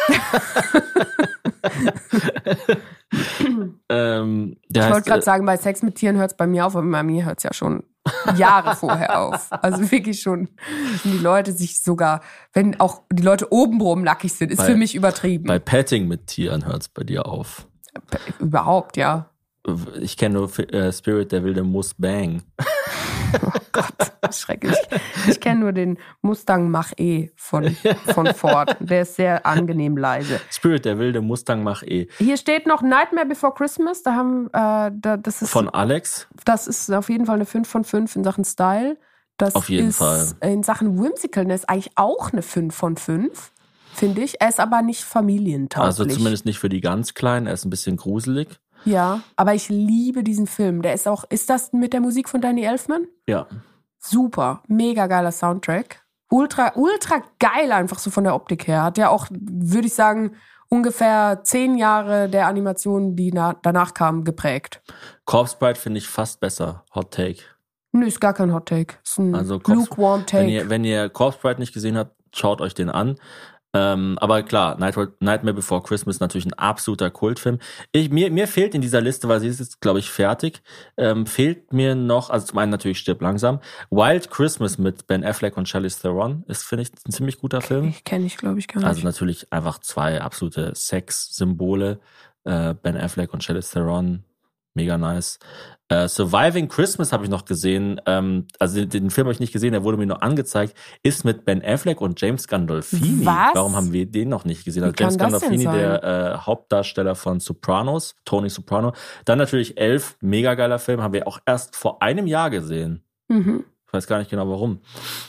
ähm, der ich wollte gerade äh, sagen, bei Sex mit Tieren hört es bei mir auf, aber bei mir hört es ja schon Jahre vorher auf. Also wirklich schon, wenn die Leute sich sogar, wenn auch die Leute obenrum nackig sind, ist bei, für mich übertrieben. Bei Petting mit Tieren hört es bei dir auf. Überhaupt, ja. Ich kenne nur äh, Spirit, der wilde Mustang. Oh Gott, schrecklich. Ich kenne nur den Mustang Mach-E von, von Ford. Der ist sehr angenehm leise. Spirit, der wilde Mustang Mach-E. Hier steht noch Nightmare Before Christmas. Da haben, äh, da, das ist von Alex. Das ist auf jeden Fall eine fünf von fünf in Sachen Style. Das auf jeden ist Fall. In Sachen Whimsicalness eigentlich auch eine fünf von fünf, finde ich. Er ist aber nicht familientauglich. Also zumindest nicht für die ganz Kleinen. Er ist ein bisschen gruselig. Ja, aber ich liebe diesen Film. Der ist auch, ist das mit der Musik von Danny Elfman? Ja. Super, mega geiler Soundtrack. Ultra, ultra geil einfach so von der Optik her. Hat ja auch, würde ich sagen, ungefähr zehn Jahre der Animationen, die na, danach kamen, geprägt. Corpse Bride finde ich fast besser. Hot Take. Nö, ist gar kein Hot Take. Ist ein also Corpse, lukewarm Take. Wenn ihr, wenn ihr Corpse Bride nicht gesehen habt, schaut euch den an. Ähm, aber klar, Nightmare, Nightmare Before Christmas ist natürlich ein absoluter Kultfilm. Ich, mir, mir fehlt in dieser Liste, weil sie ist jetzt, glaube ich, fertig, ähm, fehlt mir noch, also zum einen natürlich Stirb langsam, Wild Christmas mit Ben Affleck und Charlize Theron ist, finde ich, ein ziemlich guter Film. Ich kenne ich, glaube ich, gar nicht. Also natürlich einfach zwei absolute Sex-Symbole, äh, Ben Affleck und Charlize Theron, mega nice. Uh, Surviving Christmas habe ich noch gesehen, ähm, also den, den Film habe ich nicht gesehen, der wurde mir nur angezeigt, ist mit Ben Affleck und James Gandolfini. Was? Warum haben wir den noch nicht gesehen? Wie Also James kann das Gandolfini, denn sein? der äh, Hauptdarsteller von Sopranos, Tony Soprano. Dann natürlich Elf, mega geiler Film, haben wir auch erst vor einem Jahr gesehen. Mhm. Ich weiß gar nicht genau warum.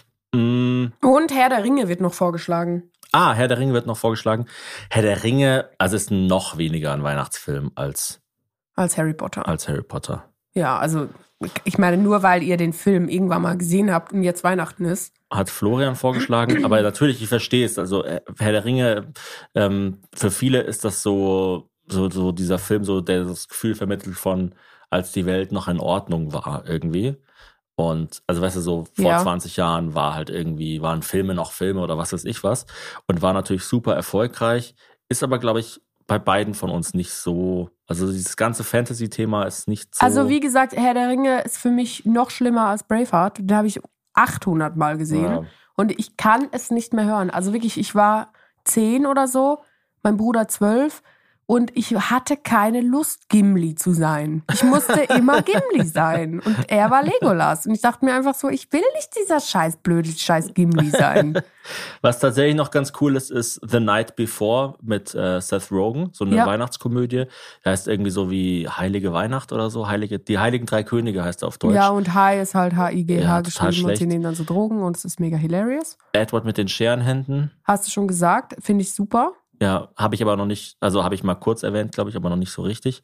Mm. Und Herr der Ringe wird noch vorgeschlagen. Ah, Herr der Ringe wird noch vorgeschlagen. Herr der Ringe, also ist noch weniger ein Weihnachtsfilm als, Als Harry Potter. als Harry Potter. Ja, also ich meine, nur weil ihr den Film irgendwann mal gesehen habt und jetzt Weihnachten ist. Hat Florian vorgeschlagen, aber natürlich, ich verstehe es. Also Herr der Ringe, ähm, für viele ist das so, so, so dieser Film, so der das Gefühl vermittelt von, als die Welt noch in Ordnung war irgendwie. Und also weißt du, so vor Ja. zwanzig Jahren war halt irgendwie, waren Filme noch Filme oder was weiß ich was. Und war natürlich super erfolgreich, ist aber, glaube ich, bei beiden von uns nicht so, also dieses ganze Fantasy-Thema ist nicht so. Also wie gesagt, Herr der Ringe ist für mich noch schlimmer als Braveheart. Den habe ich achthundert Mal gesehen. Ja. Und ich kann es nicht mehr hören. Also wirklich, ich war zehn oder so, mein Bruder zwölf. Und ich hatte keine Lust, Gimli zu sein. Ich musste immer Gimli sein. Und er war Legolas. Und ich dachte mir einfach so, ich will nicht dieser scheiß blöde scheiß Gimli sein. Was tatsächlich noch ganz cool ist, ist The Night Before mit äh, Seth Rogen, so eine Ja. Weihnachtskomödie. Der heißt irgendwie so wie Heilige Weihnacht oder so. Heilige, die Heiligen Drei Könige heißt er auf Deutsch. Ja, und Hi ist halt H I G H Ja, total geschrieben und schlecht. sie nehmen dann so Drogen und es ist mega hilarious. Edward mit den Scherenhänden. Hast du schon gesagt? Finde ich super. Ja, habe ich aber noch nicht, also habe ich mal kurz erwähnt, glaube ich, aber noch nicht so richtig.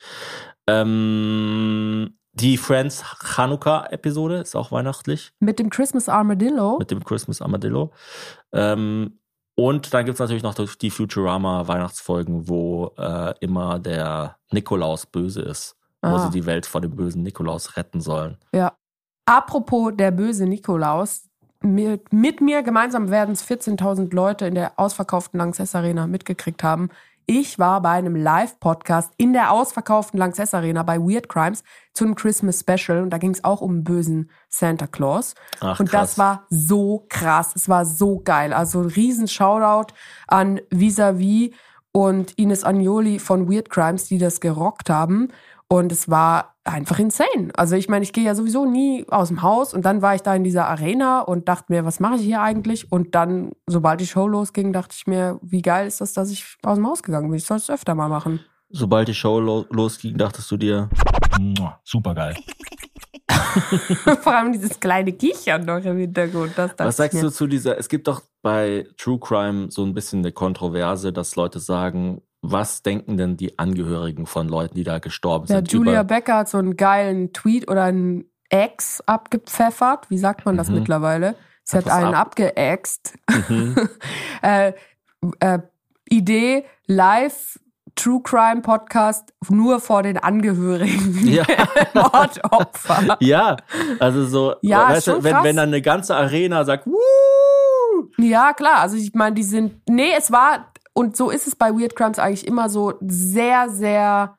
Ähm, die Friends Chanukka-Episode ist auch weihnachtlich. Mit dem Christmas Armadillo. Mit dem Christmas Armadillo. Ähm, und dann gibt's natürlich noch die Futurama-Weihnachtsfolgen, wo äh, immer der Nikolaus böse ist. Wo Ah. sie die Welt vor dem bösen Nikolaus retten sollen. Ja. Apropos der böse Nikolaus. Mit, mit mir gemeinsam werden es vierzehntausend Leute in der ausverkauften Lanxess Arena mitgekriegt haben. Ich war bei einem Live-Podcast in der ausverkauften Lanxess Arena bei Weird Crimes zu einem Christmas Special. Und da ging es auch um einen bösen Santa Claus. Ach, und krass. das war so krass. Es war so geil. Also ein riesen Shoutout an Vis-a-vis und Ines Agnoli von Weird Crimes, die das gerockt haben. Und es war einfach insane. Also ich meine, ich gehe ja sowieso nie aus dem Haus. Und dann war ich da in dieser Arena und dachte mir, was mache ich hier eigentlich? Und dann, sobald die Show losging, dachte ich mir, wie geil ist das, dass ich aus dem Haus gegangen bin. Ich soll es öfter mal machen. Sobald die Show lo- losging, dachtest du dir, Super geil. Vor allem dieses kleine Kichern noch im Hintergrund. Das dachte was sagst ich mir. du zu dieser, es gibt doch bei True Crime so ein bisschen eine Kontroverse, dass Leute sagen, was denken denn die Angehörigen von Leuten, die da gestorben Ja, sind? Julia über Becker hat so einen geilen Tweet oder einen Ex abgepfeffert. Wie sagt man das Mhm. mittlerweile? Sie hat Etwas einen ab- abgeäxt. Mhm. äh, äh, Idee, live True Crime Podcast nur vor den Angehörigen Ja. Mordopfer. Ja, also so, Ja, weißt schon du, wenn, krass. wenn dann eine ganze Arena sagt, Wuh! Ja, klar. Also ich meine, die sind, nee, es war, und so ist es bei Weird Crimes eigentlich immer so sehr, sehr,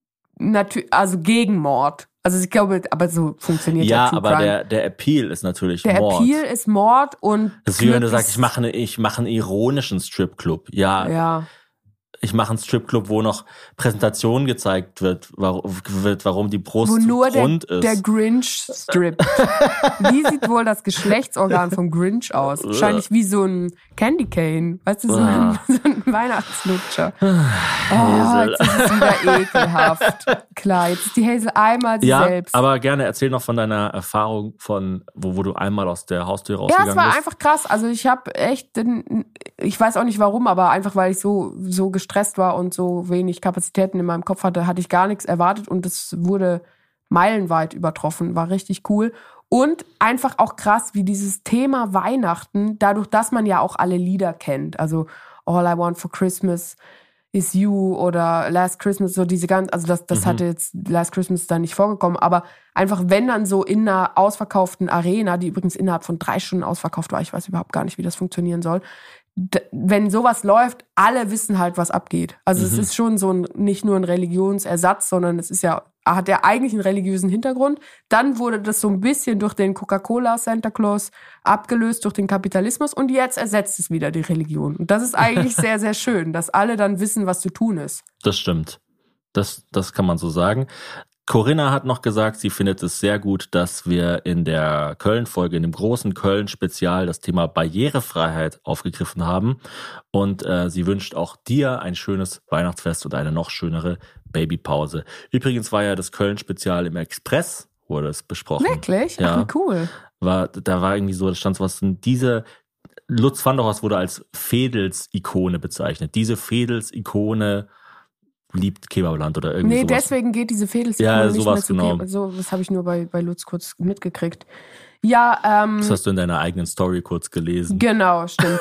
natü- also gegen Mord. Also ich glaube, aber so funktioniert ja, Ja, True aber Crime. der, der Appeal ist natürlich Der Mord. Appeal ist Mord und Das ist wie wenn du Glück sagst, ich mache, eine, ich mache einen ironischen Stripclub. Ja, Ja, ich mache einen Stripclub, wo noch Präsentation gezeigt wird, warum, wird, warum die Brust wo nur der, rund ist. der Grinch strippt. Wie sieht wohl das Geschlechtsorgan vom Grinch aus? Wahrscheinlich wie so ein Candy Cane. Weißt du, so ein, so ein Weihnachtslutscher. Oh, Hazel. jetzt ist es wieder ekelhaft. Klar, jetzt ist die Hazel einmal sie Ja, selbst. aber gerne erzähl noch von deiner Erfahrung, von wo, wo du einmal aus der Haustür Ja, rausgegangen es war bist. einfach krass. Also ich habe echt, den- ich weiß auch nicht warum, aber einfach weil ich so so gestresst war und so wenig Kapazitäten in meinem Kopf hatte, hatte ich gar nichts erwartet und es wurde meilenweit übertroffen. War richtig cool. Und einfach auch krass, wie dieses Thema Weihnachten, dadurch, dass man ja auch alle Lieder kennt, also All I Want for Christmas is You oder Last Christmas, so diese ganzen, also das, das Mhm. hatte jetzt Last Christmas da nicht vorgekommen, aber einfach wenn dann so in einer ausverkauften Arena, die übrigens innerhalb von drei Stunden ausverkauft war, ich weiß überhaupt gar nicht, wie das funktionieren soll, d- wenn sowas läuft, alle wissen halt, was abgeht. Also es Mhm. ist schon so ein, nicht nur ein Religionsersatz, sondern es ist ja, hat ja eigentlich einen religiösen Hintergrund. Dann wurde das so ein bisschen durch den Coca-Cola Santa Claus abgelöst, durch den Kapitalismus und jetzt ersetzt es wieder die Religion. Und das ist eigentlich sehr, sehr schön, dass alle dann wissen, was zu tun ist. Das stimmt. Das, das kann man so sagen. Corinna hat noch gesagt, sie findet es sehr gut, dass wir in der Köln-Folge, in dem großen Köln-Spezial, das Thema Barrierefreiheit aufgegriffen haben. Und äh, sie wünscht auch dir ein schönes Weihnachtsfest und eine noch schönere Babypause. Übrigens war ja das Köln-Spezial im Express, wurde es besprochen. Wirklich? Ja. Ach, wie cool. War, da war irgendwie so, da stand so was, diese Lutz van der Horst wurde als Fedels-Ikone bezeichnet. Diese Fedels-Ikone liebt Kebabland oder irgendwie Nee, sowas. deswegen geht diese Fädels Ja, nicht sowas mehr zu genau. Ke- So, das habe ich nur bei, bei Lutz kurz mitgekriegt. Ja, ähm, Das hast du in deiner eigenen Story kurz gelesen. genau, stimmt.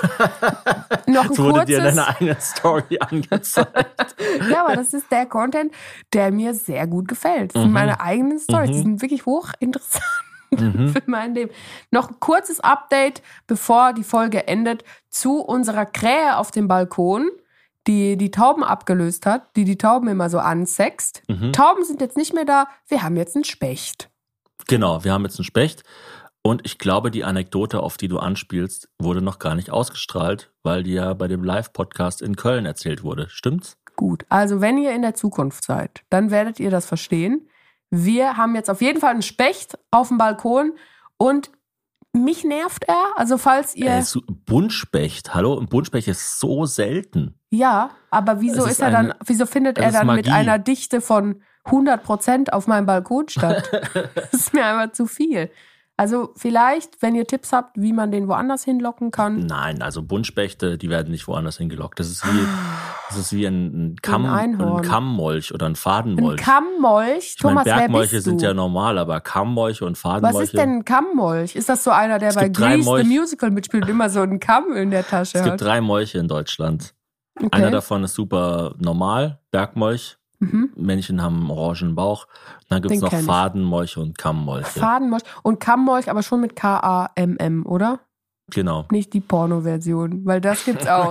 Noch ein Das wurde dir in kurzes. deiner eigenen Story angezeigt. Ja, aber das ist der Content, der mir sehr gut gefällt. Das sind Mhm. meine eigenen Stories. Die Mhm. sind wirklich hochinteressant Mhm. für mein Leben. Noch ein kurzes Update, bevor die Folge endet, zu unserer Krähe auf dem Balkon, die die Tauben abgelöst hat, die die Tauben immer so ansext. Mhm. Tauben sind jetzt nicht mehr da, wir haben jetzt einen Specht. Genau, wir haben jetzt einen Specht. Und ich glaube, die Anekdote, auf die du anspielst, wurde noch gar nicht ausgestrahlt, weil die ja bei dem Live-Podcast in Köln erzählt wurde. Stimmt's? Gut, also wenn ihr in der Zukunft seid, dann werdet ihr das verstehen. Wir haben jetzt auf jeden Fall einen Specht auf dem Balkon und mich nervt er. Also falls ihr... Äh, so- Buntspecht, hallo? Ein Buntspecht ist so selten. Ja, aber wieso Es ist, ist er dann, eine- wieso findet es er ist dann mit Magie. einer Dichte von hundert Prozent auf meinem Balkon statt? Das ist mir einfach zu viel. Also vielleicht, wenn ihr Tipps habt, wie man den woanders hinlocken kann. Nein, also Buntspechte, die werden nicht woanders hingelockt. Das ist wie, das ist wie ein, ein, Kamm, Ein Einhorn. ein Kammmolch oder ein Ein Fadenmolch. Kammmolch? Ich meine, Thomas, wer Bergmolche bist sind du? ja normal, aber Kammmolche und Fadenmolche. Was ist denn ein Kammmolch? Ist das so einer, der Es bei gibt drei Grease the Molch- Musical mitspielt und immer so einen Kamm in der Tasche Es gibt hat? drei Molche in Deutschland. Okay. Einer davon ist super normal, Bergmolch. Mhm. Männchen haben einen orangen Bauch. Dann gibt es Den noch kenn ich. Fadenmolche und Kammmolche. Fadenmolch. Und Kammmolch, aber schon mit K A M M, oder? Genau. Nicht die Porno-Version, weil das gibt's auch.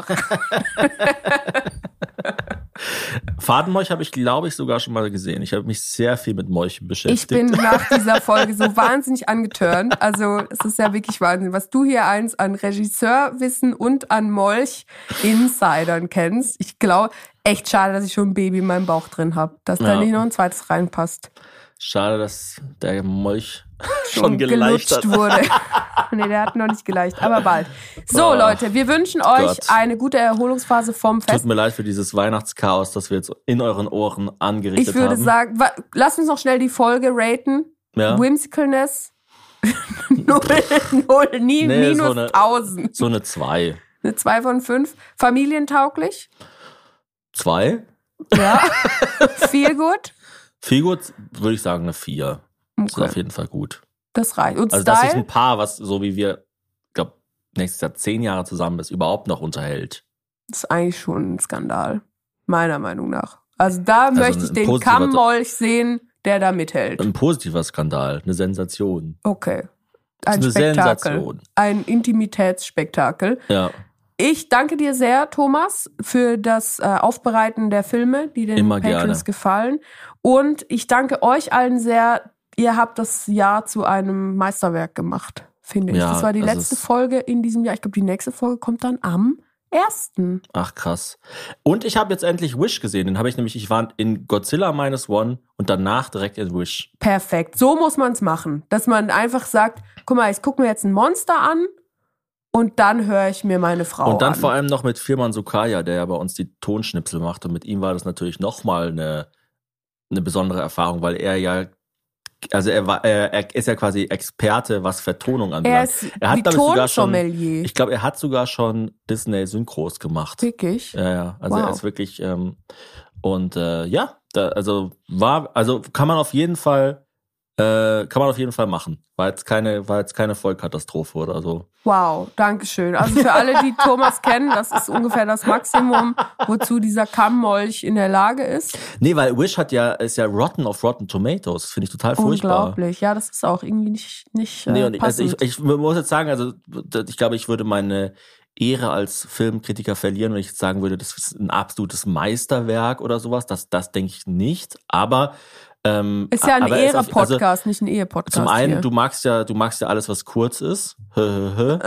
Fadenmolch habe ich, glaube ich, sogar schon mal gesehen. Ich habe mich sehr viel mit Molchen Ich beschäftigt. bin nach dieser Folge so wahnsinnig angetörnt. Also es ist ja wirklich Wahnsinn, was du hier eins an Regisseurwissen und an Molch-Insidern kennst. Ich glaube, echt schade, dass ich schon ein Baby in meinem Bauch drin habe, dass da Ja. nicht noch ein zweites reinpasst. Schade, dass der Molch schon geleicht hat. gelutscht wurde. Nee, der hat noch nicht geleicht, aber bald. So, Oh, Leute, wir wünschen euch Gott. eine gute Erholungsphase vom Tut Fest. mir leid für dieses Weihnachtschaos, das wir jetzt in euren Ohren angerichtet Ich würde haben. sagen, wa- lasst uns noch schnell die Folge raten. ja? Whimsicalness, null, null, nie, Nee, minus so eine- tausend. So eine zwei. Eine zwei von fünf. Familientauglich? Zwei? Ja. Viel gut? Viel gut, würde ich sagen, eine vier. Das ist Okay. auf jeden Fall gut. Das reicht. Und Also das ist Style? ein Paar, was so wie wir, ich glaube, nächstes Jahr zehn Jahre zusammen ist, überhaupt noch unterhält. Das ist eigentlich schon ein Skandal. Meiner Meinung nach. Also da Also möchte ich ein den positiver- Kammmolch sehen, der da mithält. Ein positiver Skandal, eine Sensation. Okay. Das Ein ist eine Spektakel. Sensation. Ein Intimitätsspektakel. Ja, Ich danke dir sehr, Thomas, für das äh, Aufbereiten der Filme, die den Immer Patrons gerne. gefallen. Und ich danke euch allen sehr. Ihr habt das Jahr zu einem Meisterwerk gemacht, finde ich. Ja, das war die das letzte ist- Folge in diesem Jahr. Ich glaube, die nächste Folge kommt dann am ersten. ach krass. Und ich habe jetzt endlich Wish gesehen. Den habe ich nämlich, ich war in Godzilla Minus One und danach direkt in Wish. Perfekt. So muss man es machen. Dass man einfach sagt, guck mal, ich gucke mir jetzt ein Monster an und dann höre ich mir meine Frau Und dann an. vor allem noch mit Firman Sukaya, der ja bei uns die Tonschnipsel macht. Und mit ihm war das natürlich nochmal eine, eine besondere Erfahrung, weil er ja, also er war, er, er ist ja quasi Experte, was Vertonung er anbelangt. ist Er hat, wie glaub ich, sogar schon, Tonsommelier. ich glaube, er hat sogar schon Disney-Synchros gemacht. Wirklich? Ja, ja, also Wow. er ist wirklich, ähm, und äh, ja, da, also war, also kann man auf jeden Fall, äh, kann man auf jeden Fall machen. War jetzt keine, war jetzt keine Vollkatastrophe oder so. Wow, danke schön. Also für alle, die Thomas kennen, das ist ungefähr das Maximum, wozu dieser Kammmolch in der Lage ist. Nee, weil Wish hat ja, ist ja Rotten of Rotten Tomatoes. Das finde ich total furchtbar. Unglaublich. Ja, das ist auch irgendwie nicht, nicht äh, Nee, und ich, also passend. ich, ich muss jetzt sagen, also ich glaube, ich würde meine Ehre als Filmkritiker verlieren, wenn ich jetzt sagen würde, das ist ein absolutes Meisterwerk oder sowas. Das, das denke ich nicht. Aber ähm, ist ja ein aber es auf- Ehre-Podcast, also, nicht ein Ehe-Podcast. zum einen, hier. du magst ja, du magst ja alles, was kurz ist. Und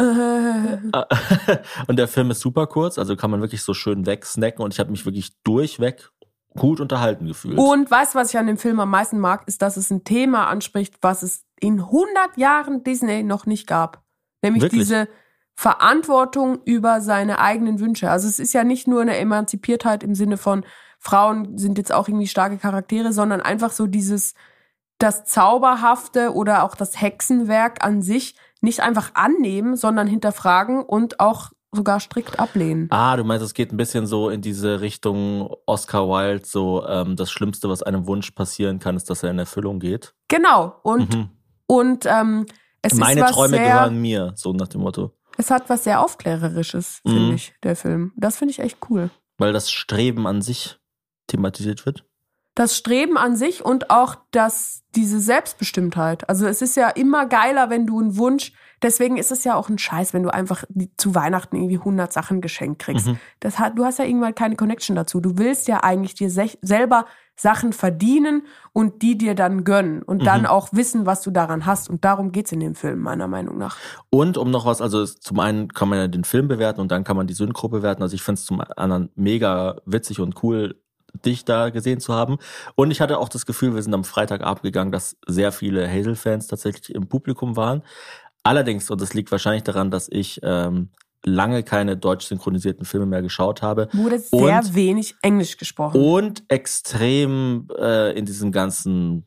der Film ist super kurz, also kann man wirklich so schön wegsnacken und ich habe mich wirklich durchweg gut unterhalten gefühlt. Und weißt du, was ich an dem Film am meisten mag, ist, dass es ein Thema anspricht, was es in hundert Jahren Disney noch nicht gab. Nämlich Wirklich? diese Verantwortung über seine eigenen Wünsche. Also es ist ja nicht nur eine Emanzipiertheit im Sinne von Frauen sind jetzt auch irgendwie starke Charaktere, sondern einfach so dieses, das Zauberhafte oder auch das Hexenwerk an sich nicht einfach annehmen, sondern hinterfragen und auch sogar strikt ablehnen. Ah, du meinst, es geht ein bisschen so in diese Richtung Oscar Wilde, so ähm, das Schlimmste, was einem Wunsch passieren kann, ist, dass er in Erfüllung geht. Genau. Und, Mhm. und ähm, es Meine ist was Träume sehr, gehören mir, so nach dem Motto. es hat was sehr Aufklärerisches, Mhm. finde ich, der Film. Das finde ich echt cool. Weil das Streben an sich thematisiert wird. Das Streben an sich und auch das, diese Selbstbestimmtheit. Also es ist ja immer geiler, wenn du einen Wunsch, deswegen ist es ja auch ein Scheiß, wenn du einfach zu Weihnachten irgendwie hundert Sachen geschenkt kriegst. Mhm. Das hat, du hast ja irgendwann keine Connection dazu. Du willst ja eigentlich dir sech, selber Sachen verdienen und die dir dann gönnen und dann Mhm. auch wissen, was du daran hast. Und darum geht's in dem Film, meiner Meinung nach. Und um noch was, also es- zum einen kann man ja den Film bewerten und dann kann man die Synchro bewerten. Also ich finde es zum anderen mega witzig und cool, dich da gesehen zu haben. Und ich hatte auch das Gefühl, wir sind am Freitagabend gegangen, dass sehr viele Hazel-Fans tatsächlich im Publikum waren. Allerdings, und das liegt wahrscheinlich daran, dass ich ähm, lange keine deutsch synchronisierten Filme mehr geschaut habe. Wurde sehr Und- wenig Englisch gesprochen. Und extrem äh, in diesem ganzen,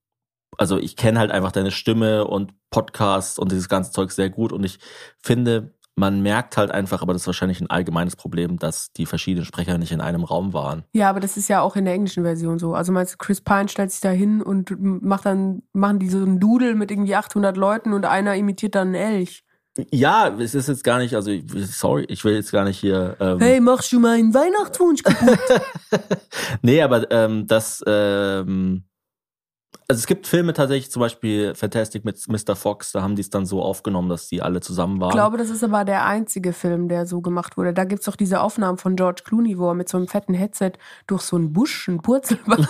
also ich kenne halt einfach deine Stimme und Podcasts und dieses ganze Zeug sehr gut und ich finde, man merkt halt einfach, aber das ist wahrscheinlich ein allgemeines Problem, dass die verschiedenen Sprecher nicht in einem Raum waren. Ja, aber das ist ja auch in der englischen Version so. Also meinst du, Chris Pine stellt sich da hin und macht dann, machen die so einen Doodle mit irgendwie achthundert Leuten und einer imitiert dann einen Elch. Ja, es ist jetzt gar nicht, also sorry, ich will jetzt gar nicht hier. Ähm, Hey, machst du meinen Weihnachtswunsch kaputt? nee, aber ähm, das, ähm, also es gibt Filme tatsächlich, zum Beispiel Fantastic mit Mister Fox, da haben die es dann so aufgenommen, dass die alle zusammen waren. Ich glaube, das ist aber der einzige Film, der so gemacht wurde. Da gibt's doch diese Aufnahmen von George Clooney, wo er mit so einem fetten Headset durch so einen Busch, einen Purzelbaum.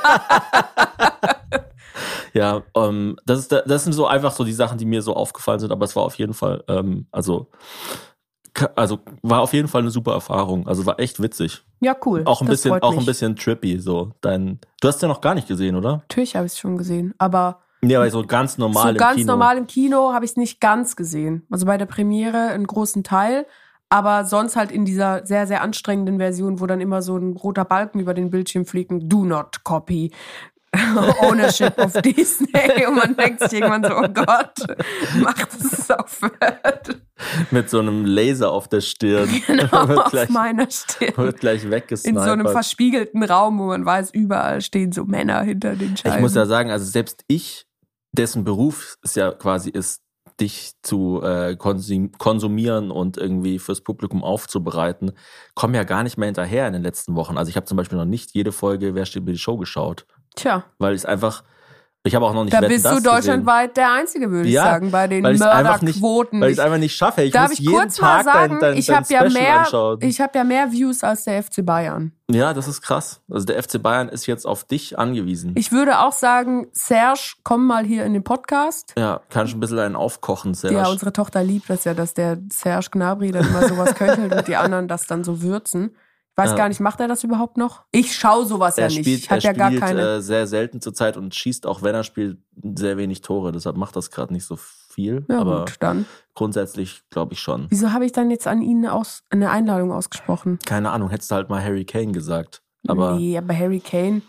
Ja, ähm, das ist, das sind so einfach so die Sachen, die mir so aufgefallen sind, aber es war auf jeden Fall, ähm, also, ka- also war auf jeden Fall eine super Erfahrung. Also war echt witzig. Ja, cool. Auch ein Das bisschen, freut auch mich. ein bisschen trippy. So dein, du hast ja noch gar nicht gesehen, oder? Natürlich habe ich es schon gesehen, aber Ja, aber so ganz normal so im ganz Kino. normal im Kino habe ich es nicht ganz gesehen. Also bei der Premiere einen großen Teil, aber sonst halt in dieser sehr, sehr anstrengenden Version, wo dann immer so ein roter Balken über den Bildschirm fliegt, do not copy. Ownership of Disney. Und man denkt sich irgendwann so, oh Gott, macht es aufhört. Mit so einem Laser auf der Stirn. Genau, wird auf gleich, meiner Stirn. Wird gleich weggesnipert. In so einem verspiegelten Raum, wo man weiß, überall stehen so Männer hinter den Scheiben. Ich muss ja sagen, also selbst ich, dessen Beruf es ja quasi ist, dich zu äh, konsum- konsumieren und irgendwie fürs Publikum aufzubereiten, komme ja gar nicht mehr hinterher in den letzten Wochen. Also ich habe zum Beispiel noch nicht jede Folge Wer steht über die Show geschaut. Tja. Weil ich einfach, ich habe auch noch nicht Da Wetten, bist du das deutschlandweit der Einzige, würde ich Ja, sagen, bei den weil ich's einfach Mörderquoten. Weil ich es einfach nicht schaffe. Ich Darf muss ich jeden kurz mal Tag sagen, dein, dein, ich dein habe ja Special mehr, anschauen. ich habe ja mehr Views als der F C Bayern. Ja, das ist krass. Also der F C Bayern ist jetzt auf dich angewiesen. Ich würde auch sagen, Serge, komm mal hier in den Podcast. Ja, kannst du ein bisschen einen aufkochen, Serge. Ja, unsere Tochter liebt das ja, dass der Serge Gnabry dann immer sowas köchelt und die anderen das dann so würzen. Ich weiß Ja. gar nicht, macht er das überhaupt noch? Ich schaue sowas er ja nicht. spielt, Ich habe er ja gar spielt keine. äh, sehr selten zur Zeit und schießt auch, wenn er spielt, sehr wenig Tore. Deshalb macht das gerade nicht so viel. Ja aber gut, dann. grundsätzlich glaube ich schon. Wieso habe ich dann jetzt an ihn aus, eine Einladung ausgesprochen? Keine Ahnung, hättest du halt mal Harry Kane gesagt. Aber nee, aber Harry Kane,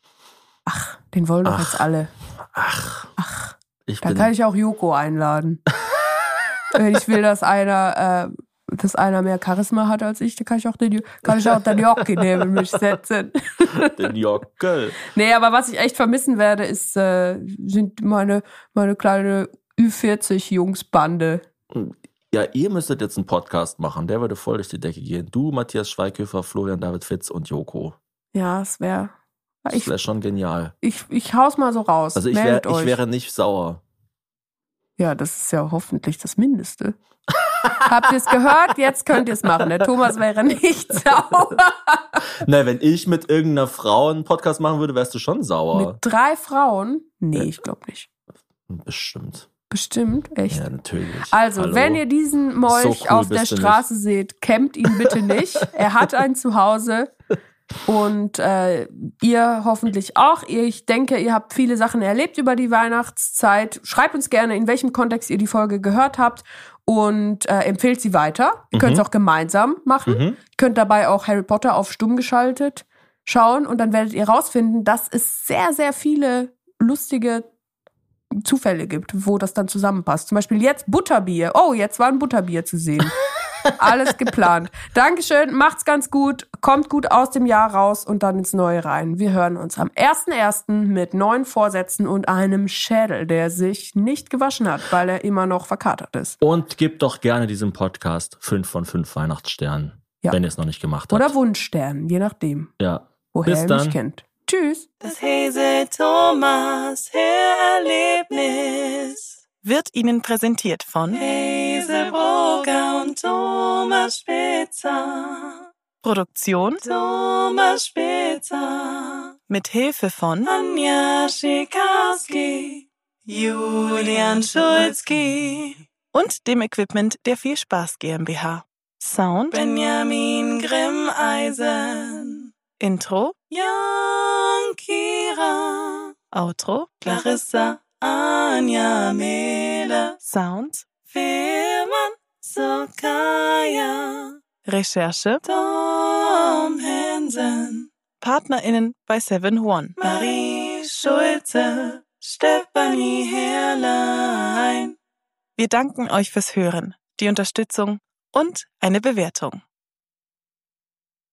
ach, den wollen doch Ach. jetzt alle. ach, Ach, ich da bin... kann ich auch Joko einladen. Wenn ich will, dass einer, äh, dass einer mehr Charisma hat als ich, dann kann ich auch den, kann ich auch den Jockey neben mich setzen. den Jockel. Nee, aber was ich echt vermissen werde, ist, äh, sind meine, meine kleine Ü vierzig Jungsbande. Ja, ihr müsstet jetzt einen Podcast machen. Der würde voll durch die Decke gehen. Du, Matthias Schweighöfer, Florian David Fitz und Joko. Ja, es wäre, Das ich, wäre schon genial. ich, ich hau's mal so raus. Also ich, wär, Meldet ich euch. wäre nicht sauer. Ja, das ist ja hoffentlich das Mindeste. Habt ihr es gehört? Jetzt könnt ihr es machen. Der Thomas wäre nicht sauer. Na, wenn ich mit irgendeiner Frau einen Podcast machen würde, wärst du schon sauer. Mit drei Frauen? Nee, ich glaube nicht. Bestimmt. Bestimmt, echt. Ja, natürlich. Also, Hallo. wenn ihr diesen Molch So cool auf der bist du Straße seht, kämmt ihn bitte nicht. Er hat ein Zuhause. Und äh, ihr hoffentlich auch. Ich denke, ihr habt viele Sachen erlebt über die Weihnachtszeit. Schreibt uns gerne, in welchem Kontext ihr die Folge gehört habt und äh, empfehlt sie weiter. Ihr Mhm. könnt es auch gemeinsam machen. Mhm. Ihr könnt dabei auch Harry Potter auf stumm geschaltet schauen und dann werdet ihr rausfinden, dass es sehr, sehr viele lustige Zufälle gibt, wo das dann zusammenpasst. Zum Beispiel jetzt Butterbier. Oh, jetzt war ein Butterbier zu sehen. Alles geplant. Dankeschön, macht's ganz gut, kommt gut aus dem Jahr raus und dann ins Neue rein. Wir hören uns am ersten ersten mit neuen Vorsätzen und einem Schädel, der sich nicht gewaschen hat, weil er immer noch verkatert ist. Und gebt doch gerne diesem Podcast fünf von fünf Weihnachtssternen, Ja. wenn ihr es noch nicht gemacht habt. Oder Wunschstern, je nachdem, Ja. woher Bis ihr dann. mich kennt. Tschüss. Das Häsel-Thomas Hörerlebnis wird Ihnen präsentiert von Hazelbrugger und Thomas Spitzer. Produktion Thomas Spitzer. Mit Hilfe von Anja Schikarski, Julian Schulzki und dem Equipment der Viel Spaß GmbH. Sound Benjamin Grimmeisen. Intro Jan Kira. Outro Clarissa Anja Mehle. Sounds Firman Sokaya. Recherche Tom Hansen. PartnerInnen bei Seven One. Marie Schulze, Stefanie Herrlein. Wir danken euch fürs Hören, die Unterstützung und eine Bewertung.